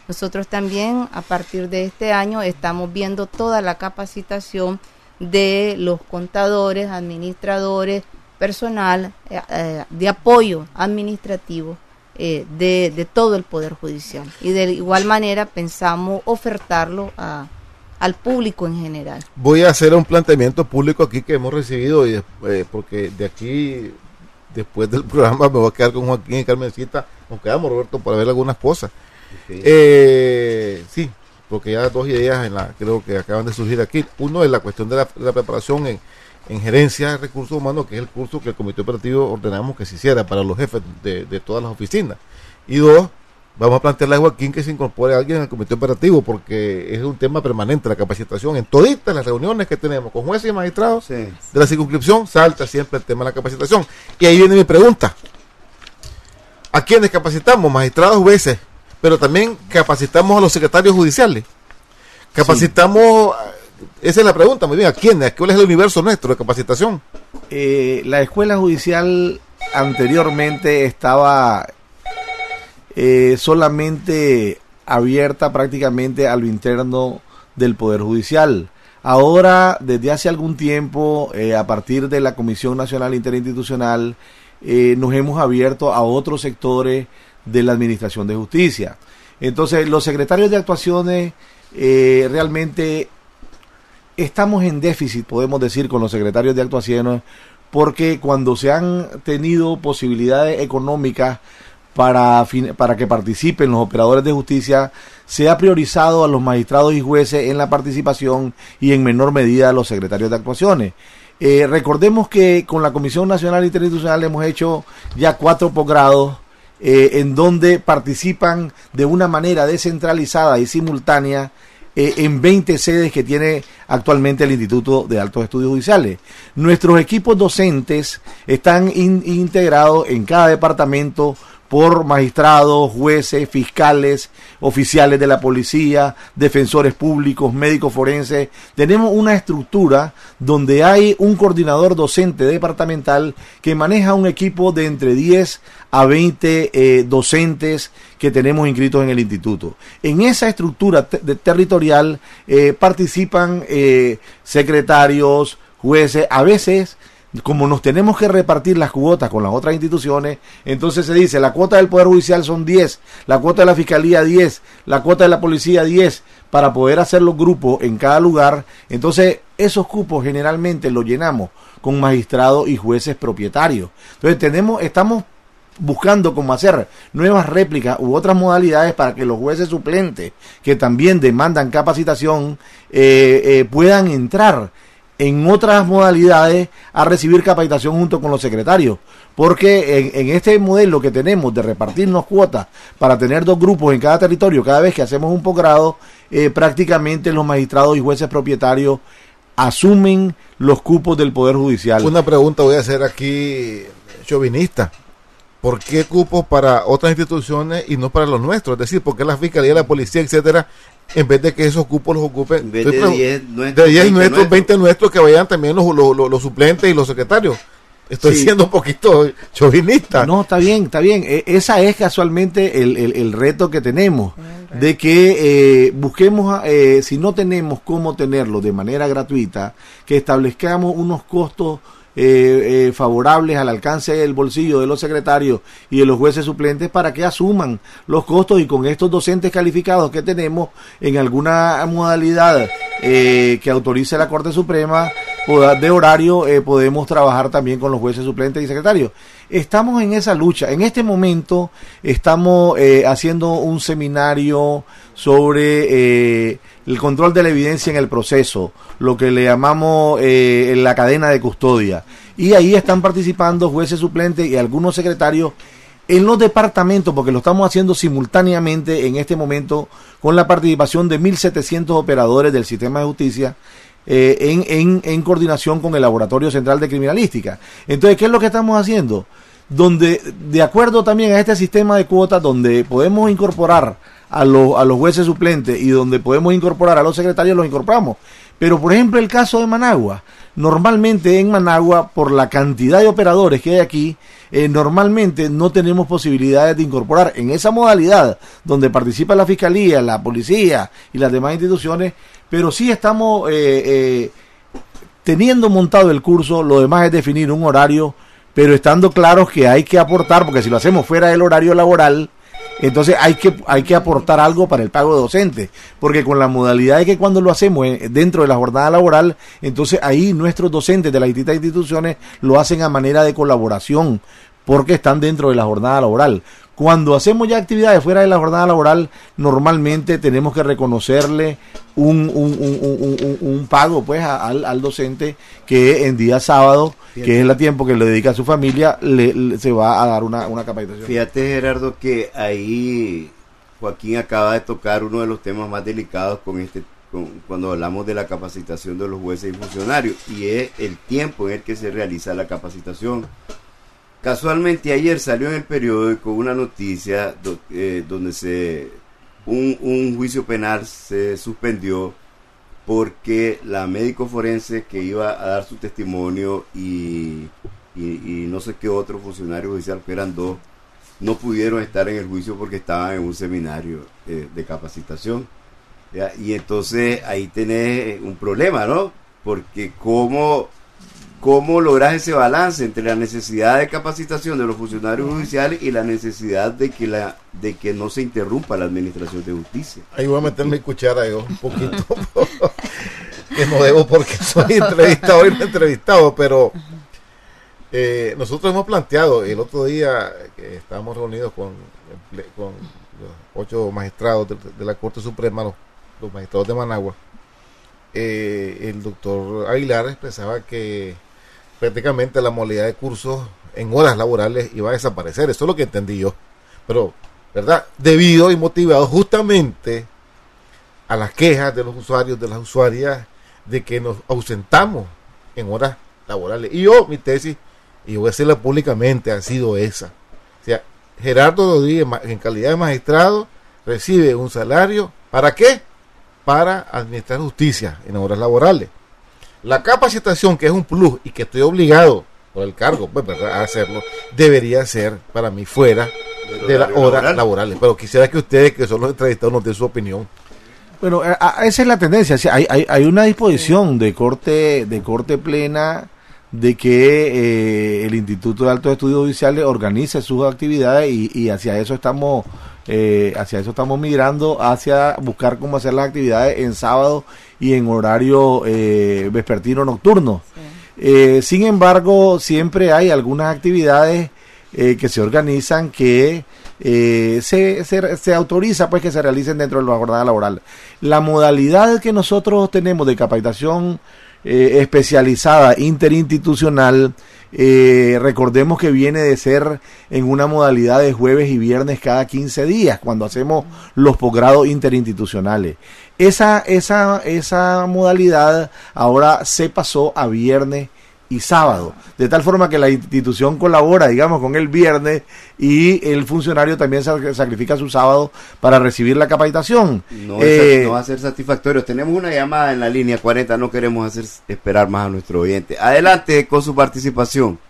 Nosotros también a partir de este año estamos viendo toda la capacitación de los contadores, administradores, personal eh, eh, de apoyo administrativo eh, de, de todo el Poder Judicial. Y de igual manera pensamos ofertarlo a, al público en general. Voy a hacer un planteamiento público aquí que hemos recibido, y, eh, porque de aquí, después del programa, me voy a quedar con Joaquín y Carmencita, nos quedamos, Roberto, para ver algunas cosas. Okay. Eh, sí, porque ya dos ideas en la, creo que acaban de surgir aquí. Uno es la cuestión de la, de la preparación en, en gerencia de recursos humanos, que es el curso que el Comité Operativo ordenamos que se hiciera para los jefes de, de todas las oficinas. Y dos, vamos a plantearle a Joaquín que se incorpore a alguien al Comité Operativo, porque es un tema permanente, la capacitación. En toditas las reuniones que tenemos con jueces y magistrados sí. de la circunscripción, salta siempre el tema de la capacitación. Y ahí viene mi pregunta. ¿A quiénes capacitamos? Magistrados, jueces, pero también capacitamos a los secretarios judiciales. Capacitamos, sí. esa es la pregunta, muy bien, ¿a quiénes? ¿Cuál es el universo nuestro de capacitación? Eh, la escuela judicial anteriormente estaba eh, solamente abierta prácticamente a lo interno del Poder Judicial. Ahora, desde hace algún tiempo, eh, a partir de la Comisión Nacional Interinstitucional, eh, nos hemos abierto a otros sectores de la Administración de Justicia. Entonces, los secretarios de actuaciones eh, realmente estamos en déficit, podemos decir, con los secretarios de actuaciones, porque cuando se han tenido posibilidades económicas para, para que participen los operadores de justicia, se ha priorizado a los magistrados y jueces en la participación y en menor medida a los secretarios de actuaciones. Eh, recordemos que con la Comisión Nacional Interinstitucional hemos hecho ya cuatro posgrados eh, en donde participan de una manera descentralizada y simultánea eh, en veinte sedes que tiene actualmente el Instituto de Altos Estudios Judiciales. Nuestros equipos docentes están in, integrados en cada departamento por magistrados, jueces, fiscales, oficiales de la policía, defensores públicos, médicos forenses. Tenemos una estructura donde hay un coordinador docente departamental que maneja un equipo de entre diez a veinte eh, docentes que tenemos inscritos en el instituto. En esa estructura te- de territorial eh, participan eh, secretarios, jueces, a veces, como nos tenemos que repartir las cuotas con las otras instituciones, entonces se dice, la cuota del Poder Judicial son diez, la cuota de la Fiscalía diez, la cuota de la Policía diez, para poder hacer los grupos en cada lugar. Entonces, esos cupos generalmente los llenamos con magistrados y jueces propietarios. Entonces, tenemos, estamos buscando cómo hacer nuevas réplicas u otras modalidades para que los jueces suplentes, que también demandan capacitación, eh, eh, puedan entrar en otras modalidades a recibir capacitación junto con los secretarios, porque en, en este modelo que tenemos de repartirnos cuotas para tener dos grupos en cada territorio, cada vez que hacemos un posgrado, eh, prácticamente los magistrados y jueces propietarios asumen los cupos del Poder Judicial. Una pregunta voy a hacer aquí, chauvinista. ¿Por qué cupos para otras instituciones y no para los nuestros? Es decir, ¿por qué la Fiscalía, la Policía, etcétera, en vez de que esos cupos los ocupen, en vez de diez nuestros, de diez nuestros, veinte nuestros, que vayan también los, los, los, los suplentes y los secretarios? Estoy sí. siendo un poquito chauvinista. No, está bien, está bien. E- esa es casualmente el, el, el reto que tenemos, de que eh, busquemos, eh, si no tenemos cómo tenerlo de manera gratuita, que establezcamos unos costos Eh, eh, favorables al alcance del bolsillo de los secretarios y de los jueces suplentes para que asuman los costos, y con estos docentes calificados que tenemos en alguna modalidad eh, que autorice la Corte Suprema de horario, eh, podemos trabajar también con los jueces suplentes y secretarios. Estamos en esa lucha. En este momento estamos eh, haciendo un seminario sobre eh, el control de la evidencia en el proceso, lo que le llamamos eh, la cadena de custodia. Y ahí están participando jueces suplentes y algunos secretarios en los departamentos, porque lo estamos haciendo simultáneamente en este momento con la participación de mil setecientos operadores del sistema de justicia, eh, en, en, en coordinación con el Laboratorio Central de Criminalística. Entonces, ¿qué es lo que estamos haciendo? Donde, de acuerdo también a este sistema de cuotas, donde podemos incorporar a, lo, a los jueces suplentes y donde podemos incorporar a los secretarios, los incorporamos. Pero, por ejemplo, el caso de Managua, Normalmente en Managua, por la cantidad de operadores que hay aquí, eh, normalmente no tenemos posibilidades de incorporar en esa modalidad donde participa la Fiscalía, la Policía y las demás instituciones, pero sí estamos eh, eh, teniendo montado el curso. Lo demás es definir un horario, pero estando claros que hay que aportar, porque si lo hacemos fuera del horario laboral, entonces hay que hay que aportar algo para el pago de docentes, porque con la modalidad de que cuando lo hacemos dentro de la jornada laboral, entonces ahí nuestros docentes de las distintas instituciones lo hacen a manera de colaboración, porque están dentro de la jornada laboral. Cuando hacemos ya actividades fuera de la jornada laboral, normalmente tenemos que reconocerle un, un, un, un, un, un pago pues a, al, al docente que en día sábado, fíjate, que es el tiempo que le dedica a su familia, le, le, se va a dar una, una capacitación. Fíjate, Gerardo, que ahí Joaquín acaba de tocar uno de los temas más delicados con este con, cuando hablamos de la capacitación de los jueces y funcionarios, y es el tiempo en el que se realiza la capacitación. Casualmente ayer salió en el periódico una noticia do, eh, donde se un, un juicio penal se suspendió porque la médico forense que iba a dar su testimonio y, y, y no sé qué otro funcionario judicial, que eran dos, no pudieron estar en el juicio porque estaban en un seminario eh, de capacitación, ¿ya? Y entonces ahí tenés un problema, ¿no? Porque cómo... ¿Cómo logras ese balance entre la necesidad de capacitación de los funcionarios judiciales y la necesidad de que la de que no se interrumpa la administración de justicia? Ahí voy a meter mi cuchara yo un poquito, que no debo porque soy entrevistado y no entrevistado, pero eh, nosotros hemos planteado, el otro día que estábamos reunidos con, con los ocho magistrados de, de la Corte Suprema, los, los magistrados de Managua, eh, el doctor Aguilar expresaba que prácticamente la modalidad de cursos en horas laborales iba a desaparecer. Eso es lo que entendí yo, pero verdad, debido y motivado justamente a las quejas de los usuarios, de las usuarias, de que nos ausentamos en horas laborales. Y yo, mi tesis, y voy a decirla públicamente, ha sido esa. O sea, Gerardo Rodríguez, en calidad de magistrado, recibe un salario, ¿para qué? Para administrar justicia en horas laborales. La capacitación, que es un plus y que estoy obligado por el cargo pues, a hacerlo, debería ser para mí fuera de las horas laboral. laborales. Pero quisiera que ustedes, que son los entrevistados, nos den su opinión. Bueno, a, a esa es la tendencia. Hay, hay, hay una disposición de corte de corte plena de que eh, el Instituto de Altos Estudios Judiciales organice sus actividades y, y hacia eso estamos eh, hacia eso estamos migrando, hacia buscar cómo hacer las actividades en sábado y en horario eh, vespertino nocturno. Sí. Eh, sin embargo, siempre hay algunas actividades eh, que se organizan que eh, se, se, se autoriza pues que se realicen dentro de la jornada laboral. La modalidad que nosotros tenemos de capacitación eh, especializada interinstitucional, eh, recordemos que viene de ser en una modalidad de jueves y viernes cada quince días cuando hacemos los posgrados interinstitucionales. Esa, esa, esa modalidad ahora se pasó a viernes y sábado, de tal forma que la institución colabora, digamos, con el viernes y el funcionario también sacrifica su sábado para recibir la capacitación. No, eh, es, no va a ser satisfactorio. Tenemos una llamada en la línea cuarenta, no queremos hacer esperar más a nuestro oyente. Adelante con su participación.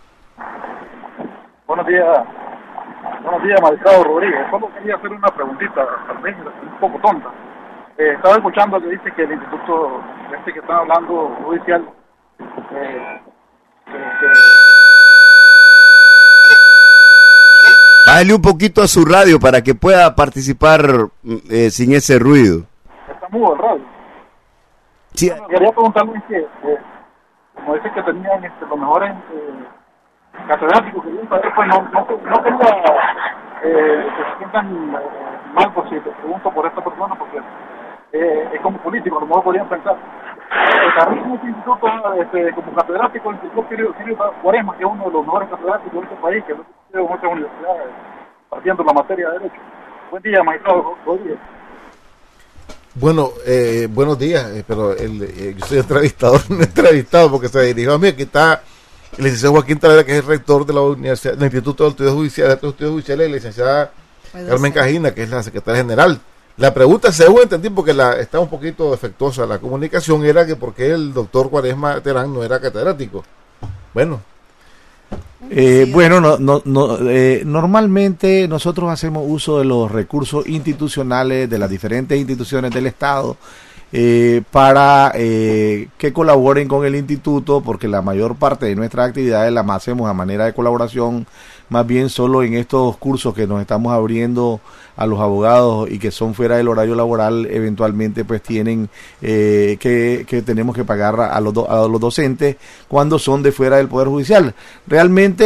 Buenos días, buenos días, magistrado Rodríguez. Solo quería hacer una preguntita, tal vez un poco tonta. Eh, estaba escuchando que dice que el instituto este que están hablando judicial eh, Bájale un poquito a su radio para que pueda participar eh, sin ese ruido. Está mudo el radio. Sí. Bueno, quería preguntarle que, eh, como dice que tenían este, los mejores eh, catedráticos que vienen, pues no, no, no quería eh, que se sientan eh, mal por si te pregunto por esta persona, porque eh, es como político, a lo mejor podrían pensar. El Carrismo este instituto este, como catedrático, el instituto Sirio Cuaresma, que es uno de los mejores catedráticos de este país, que no se en muchas universidades, partiendo la materia de Derecho. Buen día, magistrado Rodríguez. Bueno, eh, buenos días, eh, pero el, eh, yo soy entrevistador, no entrevistado, porque se dirigió a mí. Aquí está el licenciado Joaquín Talavera, que es el rector de la universidad, del Instituto de Estudios Judiciales, de Estudios Judiciales, y la licenciada Carmen Cajina, que es la secretaria general. La pregunta, según entendí, porque la, está un poquito defectuosa la comunicación, era que por qué el doctor Cuaresma Terán no era catedrático. Bueno. Eh, bueno, no, no, no, eh, normalmente nosotros hacemos uso de los recursos institucionales de las diferentes instituciones del Estado eh, para eh, que colaboren con el instituto, porque la mayor parte de nuestras actividades las hacemos a manera de colaboración, más bien solo en estos cursos que nos estamos abriendo a los abogados y que son fuera del horario laboral, eventualmente pues tienen eh, que, que tenemos que pagar a los, do, a los docentes cuando son de fuera del Poder Judicial. Realmente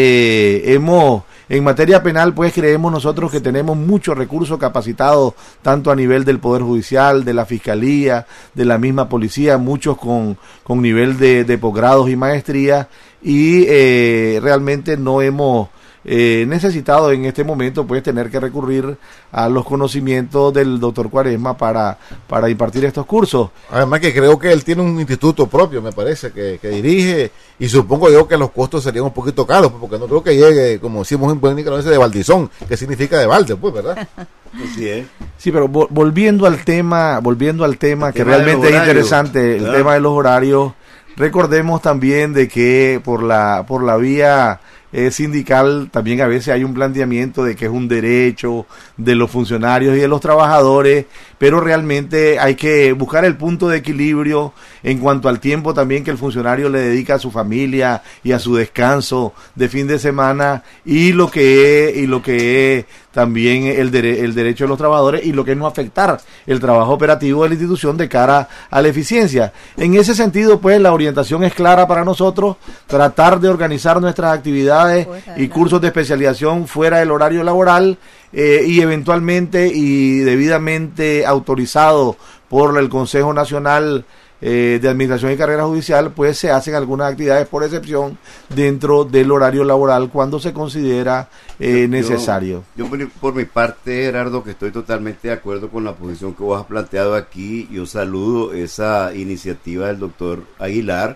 eh, hemos, en materia penal, pues creemos nosotros que tenemos muchos recursos capacitados, tanto a nivel del Poder Judicial, de la Fiscalía, de la misma Policía, muchos con, con nivel de, de posgrados y maestría, y eh, realmente no hemos eh, necesitado en este momento pues tener que recurrir a los conocimientos del doctor Cuaresma para, para impartir estos cursos. Además que creo que él tiene un instituto propio, me parece, que, que dirige, y supongo yo que los costos serían un poquito caros, porque no creo que llegue, como decimos en buen nicaragüense, de Valdizón, que significa de balde, pues, ¿verdad? Así es. Sí, pero vo- volviendo al tema, volviendo al tema el que tema realmente es interesante, claro. el tema de los horarios. Recordemos también de que por la por la vía eh, sindical también a veces hay un planteamiento de que es un derecho de los funcionarios y de los trabajadores, pero realmente hay que buscar el punto de equilibrio en cuanto al tiempo también que el funcionario le dedica a su familia y a su descanso de fin de semana, y lo que es, y lo que es también el, dere- el derecho de los trabajadores, y lo que es no afectar el trabajo operativo de la institución de cara a la eficiencia. En ese sentido, pues, la orientación es clara para nosotros: tratar de organizar nuestras actividades y cursos de especialización fuera del horario laboral, eh, y eventualmente y debidamente autorizado por el Consejo Nacional Eh, de Administración y Carrera Judicial, pues se hacen algunas actividades por excepción dentro del horario laboral cuando se considera eh, Yo- necesario. Yo, yo por, por mi parte, Gerardo, que estoy totalmente de acuerdo con la posición que vos has planteado aquí. Yo saludo esa iniciativa del doctor Aguilar,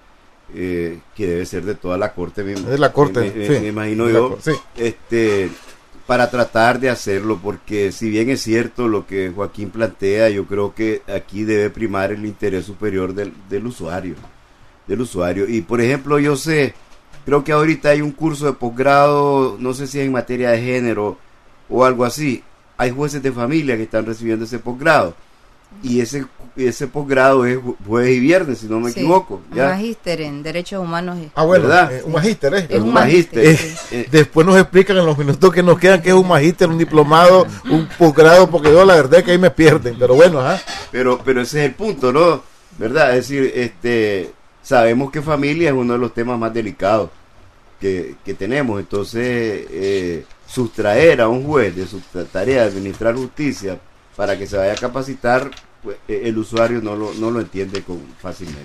eh, que debe ser de toda la corte, me, De la corte, me, me- sí. me imagino De la yo, corte, sí. este, para tratar de hacerlo, porque si bien es cierto lo que Joaquín plantea, yo creo que aquí debe primar el interés superior del, del usuario, del usuario. Y por ejemplo, yo sé, creo que ahorita hay un curso de posgrado, no sé si es en materia de género o algo así. Hay jueces de familia que están recibiendo ese posgrado, y ese ese posgrado es ju- jueves y viernes, si no me Sí, equivoco. un ¿ya? magíster en Derechos Humanos. Ah, bueno, ¿verdad? eh, un magíster, ¿eh? Es un magíster, Eh, sí. eh, después nos explican en los minutos que nos quedan que es un magíster, un diplomado, un posgrado, porque yo la verdad es que ahí me pierden, pero bueno, ajá. Pero, pero ese es el punto, ¿no? ¿Verdad? Es decir, este, sabemos que familia es uno de los temas más delicados que, que tenemos. Entonces, eh, sustraer a un juez de su ta- tarea de administrar justicia para que se vaya a capacitar, pues, eh, el usuario no lo, no lo entiende con, fácilmente.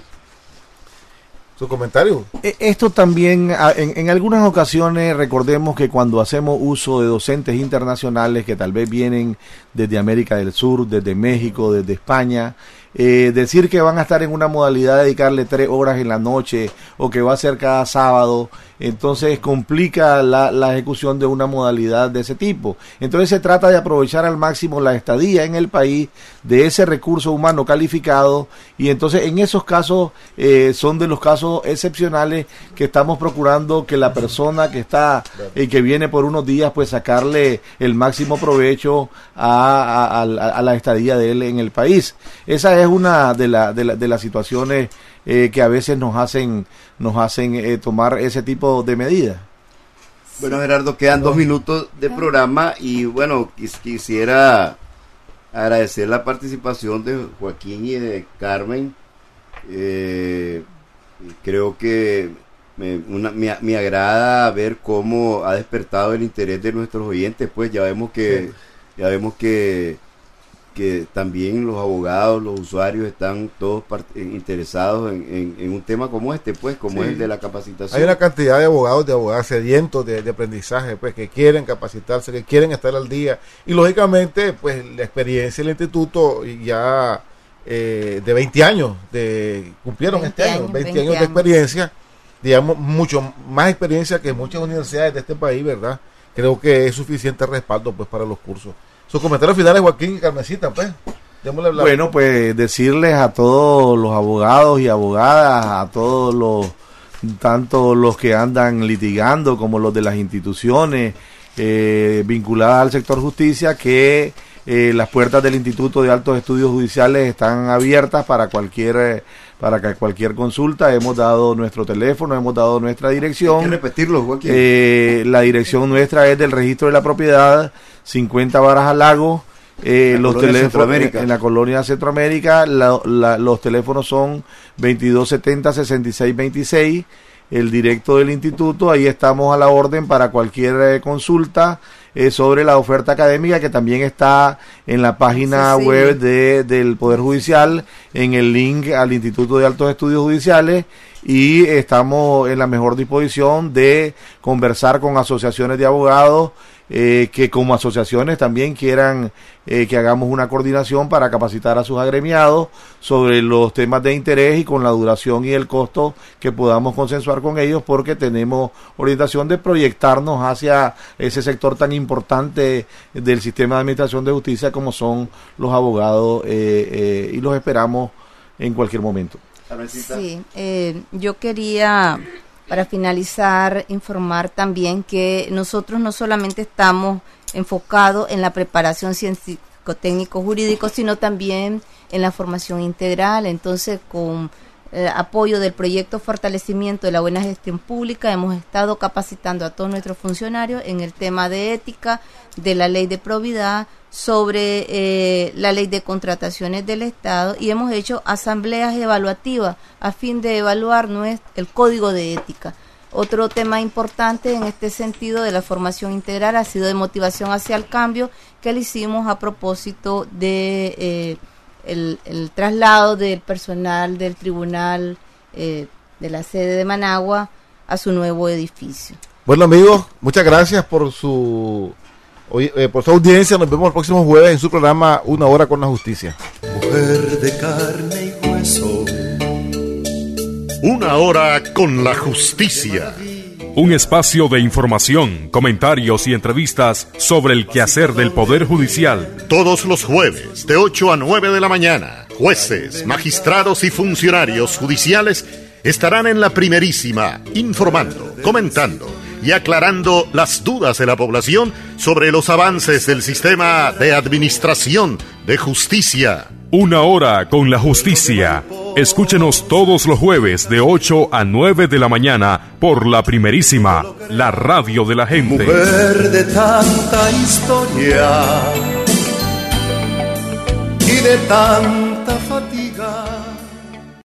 ¿Su comentario? E- Esto también, a- en, en algunas ocasiones, recordemos que cuando hacemos uso de docentes internacionales que tal vez vienen desde América del Sur, desde México, desde España, eh, decir que van a estar en una modalidad de dedicarle tres horas en la noche o que va a ser cada sábado, entonces complica la, la ejecución de una modalidad de ese tipo. Entonces se trata de aprovechar al máximo la estadía en el país de ese recurso humano calificado, y entonces en esos casos eh, son de los casos excepcionales que estamos procurando que la persona que está y que viene por unos días, pues sacarle el máximo provecho a, a, a, a la estadía de él en el país. Esa es una de, la, de, la, de las situaciones eh, que a veces nos hacen nos hacen eh, tomar ese tipo de medidas. Bueno, Gerardo, quedan dos minutos de programa y bueno, quis- quisiera agradecer la participación de Joaquín y de Carmen. Eh, creo que me, una- me, me agrada ver cómo ha despertado el interés de nuestros oyentes. Pues ya vemos que ya vemos que que también los abogados, los usuarios están todos part- interesados en, en, en un tema como este, pues, como Sí. es el de la capacitación. Hay una cantidad de abogados, de abogadas sedientos de, de aprendizaje, pues, que quieren capacitarse, que quieren estar al día, y lógicamente, pues, la experiencia del instituto ya eh, de veinte años, de cumplieron veinte este año, años, veinte, veinte años de años. experiencia, digamos, mucho más experiencia que muchas universidades de este país, ¿verdad? Creo que es suficiente respaldo, pues, para los cursos. Sus comentarios finales, Joaquín y Carmencita, pues. Démosle la... Bueno, pues decirles a todos los abogados y abogadas, a todos los, tanto los que andan litigando como los de las instituciones eh, vinculadas al sector justicia, que eh, las puertas del Instituto de Altos Estudios Judiciales están abiertas para cualquier para que cualquier consulta. Hemos dado nuestro teléfono, hemos dado nuestra dirección. Hay que repetirlo, Joaquín. Eh, la dirección nuestra es del registro de la propiedad, cincuenta Varas al Lago. Eh, los teléfonos en la colonia Centroamérica, la, la, los teléfonos son veintidós setenta, sesenta y seis veintiséis, el directo del instituto. Ahí estamos a la orden para cualquier eh, consulta eh, sobre la oferta académica, que también está en la página sí, sí. web de, del Poder Judicial, en el link al Instituto de Altos Estudios Judiciales, y estamos en la mejor disposición de conversar con asociaciones de abogados Eh, que como asociaciones también quieran eh, que hagamos una coordinación para capacitar a sus agremiados sobre los temas de interés y con la duración y el costo que podamos consensuar con ellos, porque tenemos orientación de proyectarnos hacia ese sector tan importante del sistema de administración de justicia como son los abogados, eh, eh, y los esperamos en cualquier momento. Sí, eh, yo quería... Para finalizar, informar también que nosotros no solamente estamos enfocados en la preparación científico-técnico-jurídico, sino también en la formación integral. Entonces, con eh, apoyo del proyecto Fortalecimiento de la Buena Gestión Pública, hemos estado capacitando a todos nuestros funcionarios en el tema de ética, de la ley de probidad, sobre eh, la ley de contrataciones del Estado, y hemos hecho asambleas evaluativas a fin de evaluar nuestro, el código de ética. Otro tema importante en este sentido de la formación integral ha sido de motivación hacia el cambio, que le hicimos a propósito de eh, el, el traslado del personal del tribunal eh, de la sede de Managua a su nuevo edificio. Bueno, amigos, muchas gracias por su Hoy, eh, por su audiencia. Nos vemos el próximo jueves en su programa Una Hora con la Justicia. Mujer de carne y hueso. Una Hora con la Justicia. Un espacio de información, comentarios y entrevistas sobre el quehacer del Poder Judicial. Todos los jueves, de ocho a nueve de la mañana, jueces, magistrados y funcionarios judiciales estarán en la primerísima, informando, comentando y aclarando las dudas de la población sobre los avances del sistema de administración de justicia. Una Hora con la Justicia. Escúchenos todos los jueves de ocho a nueve de la mañana por la primerísima, la radio de la gente. Mujer de tanta historia y de tanta fatiga.